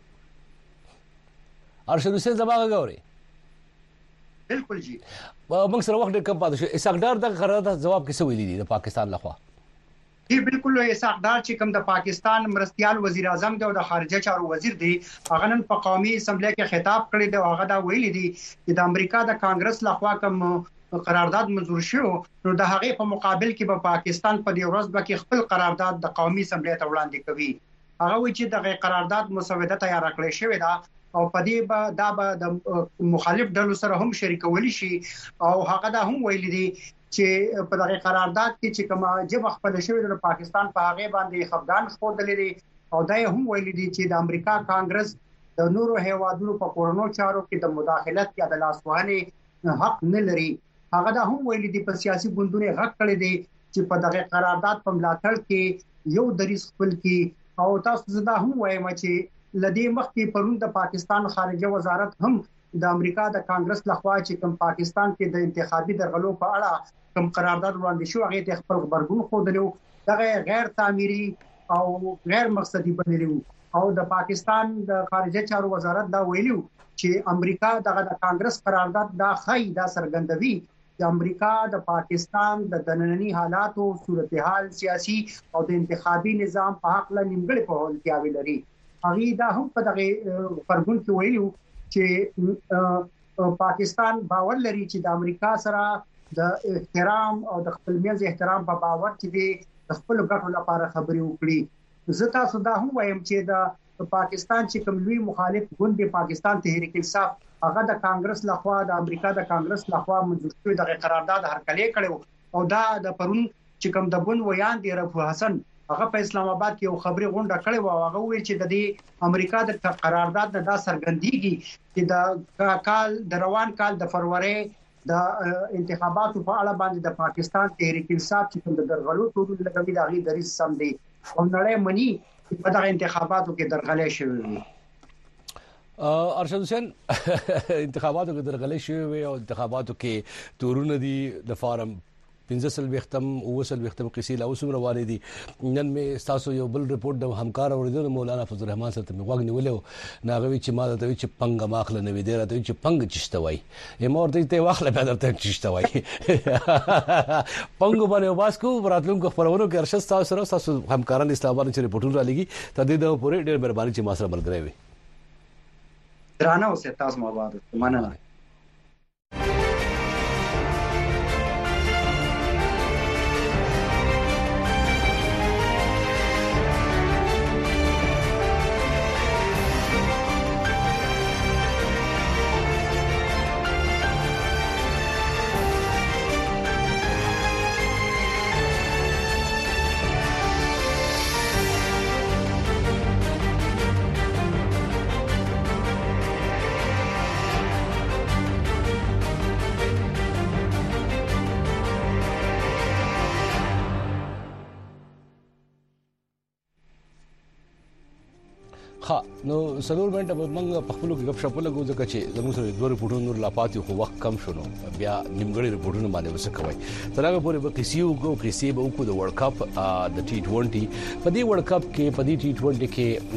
ارشد حسین زماغه غوري بالکل جی موږ سره وخت کم پاتې شو. اسحاق ډار د قرارداد جواب کې څه ویلي دي د پاکستان لخوا؟ جی بالکل اسحاق ډار چې کوم د پاکستان مرستيال وزیر اعظم دی او د خارجه چارو وزیر دی هغه نن په قومي اسمبلی کې خطاب کړی دی او هغه دا ویلي دي چې د امریکا د کانګرس لخوا کوم قرارداد منظور شو نو د هغه په مقابل کې به پاکستان په دې ورځ به کې خپل قرارداد د قومي اسمبلی ته وړاندې کوي. هغه وایي چې د قرارداد مسوده تیار کړې شوې ده او په دې به دا به د مخالف ډلو سره هم شریکول شي او هغه دا هم ویل دي چې په دغه قرارداد کې چې کومه جبه خپل شوې د پاکستان په هغه باندې خفقان خوردل دي او دا هم ویل دي چې د امریکا کانګرس د نورو هیوادونو په کورونو چارو کې د مداخلت یا د لاسوهنې حق نه لري. هغه دا هم ویل دي په سیاسي ګوندونو غږ کړی دي چې په دغه قرارداد په ملاتړ کې یو دریس خپل کې او تاسو زدا هم وایم چې لدی مخکې پرون د پاکستان خارجه وزارت هم د امریکا د کانګرس لخوا چې کوم پاکستان کې د انتخابي درغلو په اړه کوم قرارداد وړاندې شو هغه د خپل خبرګون خوندلو دغه غیر تعمیري او غیر مقصدی بنلیو او د پاکستان د خارجه چارو وزارت دا ویلو چې امریکا دغه د کانګرس قرارداد دا خی دا سرګندوي د امریکا د پاکستان د دننني حالاتو صورتحال سیاسي او د انتخابي نظام په حق لا نیمګړي په حال کې اوی لري. هغه دا هم په دغه فرګون کې ویلو چې پاکستان باور لري چې د امریکا سره د احترام او د خپل میز احترام په باور چې د خپل ګټو لپاره خبرې وکړي. زه تاسو دا هم وایم چې د پاکستان چې کوم لوی مخالف ګوند دی پاکستان تحریک انصاف هغه د کانګرس لخوا د امریکا د کانګرس لخوا منظور شوی د قرارداد هرکلی کړو او دا د پرون چې کوم د بن ویان دی رفو حسن هغه په اسلام آباد کې یو خبري غونډه کړې و. هغه ویل چې د دې امریکا د قرارداد نه دا سرګندېږي چې د کال د روان کال د فروری د انتخاباتو په اړه باندې د پاکستان تحریک انصاف چې کوم د درغلو ټول لګوي د غي دریس سم دی او نړۍ مني چې په دغه انتخاباتو کې درغلې شوې وي. ارشد حسین انتخاباتو کې درغلې شوې وي او انتخاباتو کې تورونه دي د فارم پنځه وختم او وسل وختم قصې لا اوسم روانې دي. نن مې تاسو یو بل ریپورت د همکار اوریدل مولانا فضل الرحمن سره مې وګ نیولې ناغوي چې ما ته چې پنګ ماخله نه وي دی راته چې پنګ چشتوي یم ورته ته واخله به درته چشتوي پنګ باندې واسکو راتلونکو خبرونو کې ارشد تاسو سره تاسو همکاران اسلام آباد چې ریپورتونه را لګي ته دې د پوره ډېر مهرباني چې ما سره ملګری وي. درانه اوسه تاسو مو آباد مننه. ها نو سلور منټه په منګه په خپل کې غب شپ لګو ځکه چې زموږ سره دوه ریپورتونه نور لا پاتې خو وخت کم شونه بیا نیمګړي ریپورتونه باندې وسکوي. ترغه پورې به کیسیو کو کیسی به کو د ورلد کپ د ټي ټوئنټي په دې ورلد کپ کې په دې ټي ټوئنټي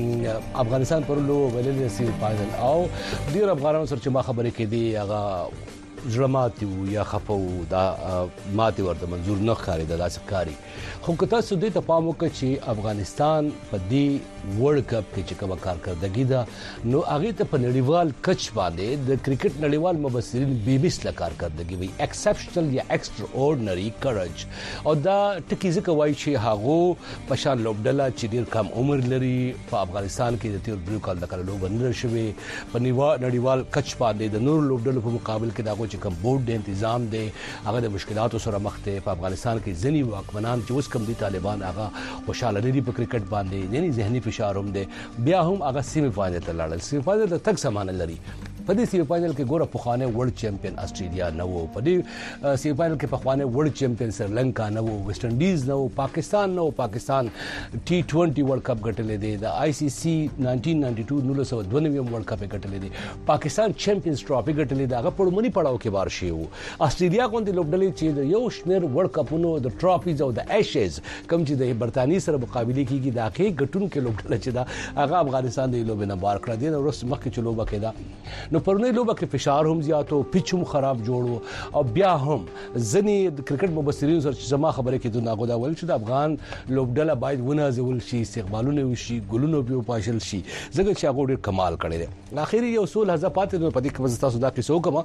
کې افغانستان پر لو ولې سي فائنل او ډیر افغانانو سره چې ما خبرې کې دي هغه ژړماتي یا خفو دا ماته ورته منظور نه ښکاري دا داسې ښکاري. خو که تاسو دې ته پام وکړئ چې افغانستان په دې ورلد کپ کې چې کومه کارکردګي ده نو هغه ته په نړیوال کچ باندې د کرکټ نړیوال مبصرین بي بي اس لا کارکردګي وي ایکسپشنل یا ایکسترا اورډنري کریج او دا ټکی ځکه وایي چې هغه په شان لوبډله چې ډیر کم عمر لري په افغانستان کې د تیر درو کال د کلو لوبندل شوی په نړیوال کچ باندې د نور لوبډلو په مقابل کې دا چې کوم بورډ د تنظیم دی هغه د مشکلاتو سره مخ دی. په افغانستان کې ځنی واکمنان چې اوس کوم دي طالبان هغه خوشاله دي په کرکټ باندې یعنی ذهني فشار هم دی. بیا هم هغه سیمی فائنل ته لاړل. سیمی فائنل ته تک سامان لري. په دې سیمی فائنل کې ګوره پخوانه ورلد چیمپئن استرالیا نه وو. په دې سیمی فائنل کې پخوانه ورلد چیمپئن سریلانکا نه وو. ویسټ انډیز نه وو. پاکستان نه وو. پاکستان ټي ټوئنټي ورلد کپ ګټلې دی. د آی سی سی نائنټین نائنټي ټو نولس سو دوه نوي ورلد کپ ګټلې دی. پاکستان چیمپئنز ټرافي ګټلې دا هغه پړمنی پړاو کې بار شي وو. استرالیا غونډې لوبډلې چې د یو شمیر ورلد کپونو د ټرافیز او د ایشز کوم چې د برتانی سره مقابله کیږي دا کې ګټون کې لوبډله چې دا هغه افغانستان د لوبې نه بار کړ دي. نو ورس مخکې چې لوبه کېده نو پرونی لوبه کې فشار هم زیاتو پیچ هم خراب جوړو او بیا هم ځنی د کرکټ مبصرین سره چې زما خبره کې د ناغودا ول چې د افغان لوبډله باید ونازول شي استقبالونه وشي ګلونه په پاشل شي ځکه چې هغه ډیر کمال کړی دی. اخیری یو سول هزار پاتې نو پدې کې تاسو دا کیسو کوم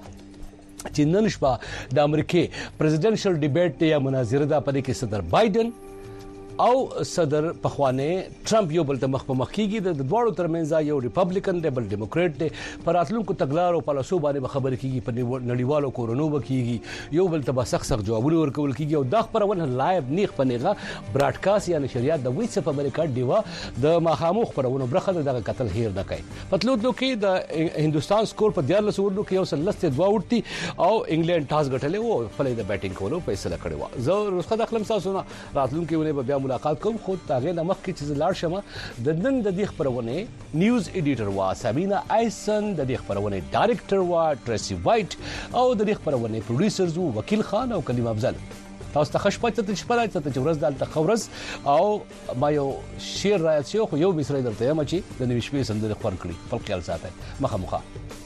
چې نن شپه د امریکای پریزیدنشل ډیبیټ یا مناظره ده په دې کې صدر بایدن او صدر پخوانه ټرمپ یو بل ته مخ په مخ کیږي. د دوړو ترمنځ یو ریپبلیکن دی بل ډیموکریټ دی. پر اتلونکو تګلار او پالیسو باندې خبرې کیږي په نړیوالو کورونو وکیږي یو بل ته به سخت سخت جوابونه ورکول کیږي او دا خبرونه لایو نیغ په نیغه براډکاسټ یا نشریات د وایس اف امریکا دیوا د ماخامو خبرونه برخه دغه قتل هیر نه کوي. پتلوتلو کې د هندستان سکور په دیار لسورلو کې یو سلسته دوا ورتي او انګلند ټاس غټلې وو خپل د بیټینګ کولو فیصله کړې و. زه رسخه داخلم تاسو نه راتلونکي ونه بیا ملاقات کوم. خو تاغه د مخ کې چې لاړ شمه د نن د دې خبرونه نیوز ایډیټر وا سابینا ایسن د دې خبرونه ډایرکټر وا ټریسی وایټ او د دې خبرونه پروډوسرز وو وکیل خان او کلیم افضل. تاسو ته خشپته ته شپه ته چې ورځ دلته خورز او ما یو شیر راځي خو یو بسره درته یم چې د نوې شپې سندره خور کړی. په خیال ساتئ مخه مخه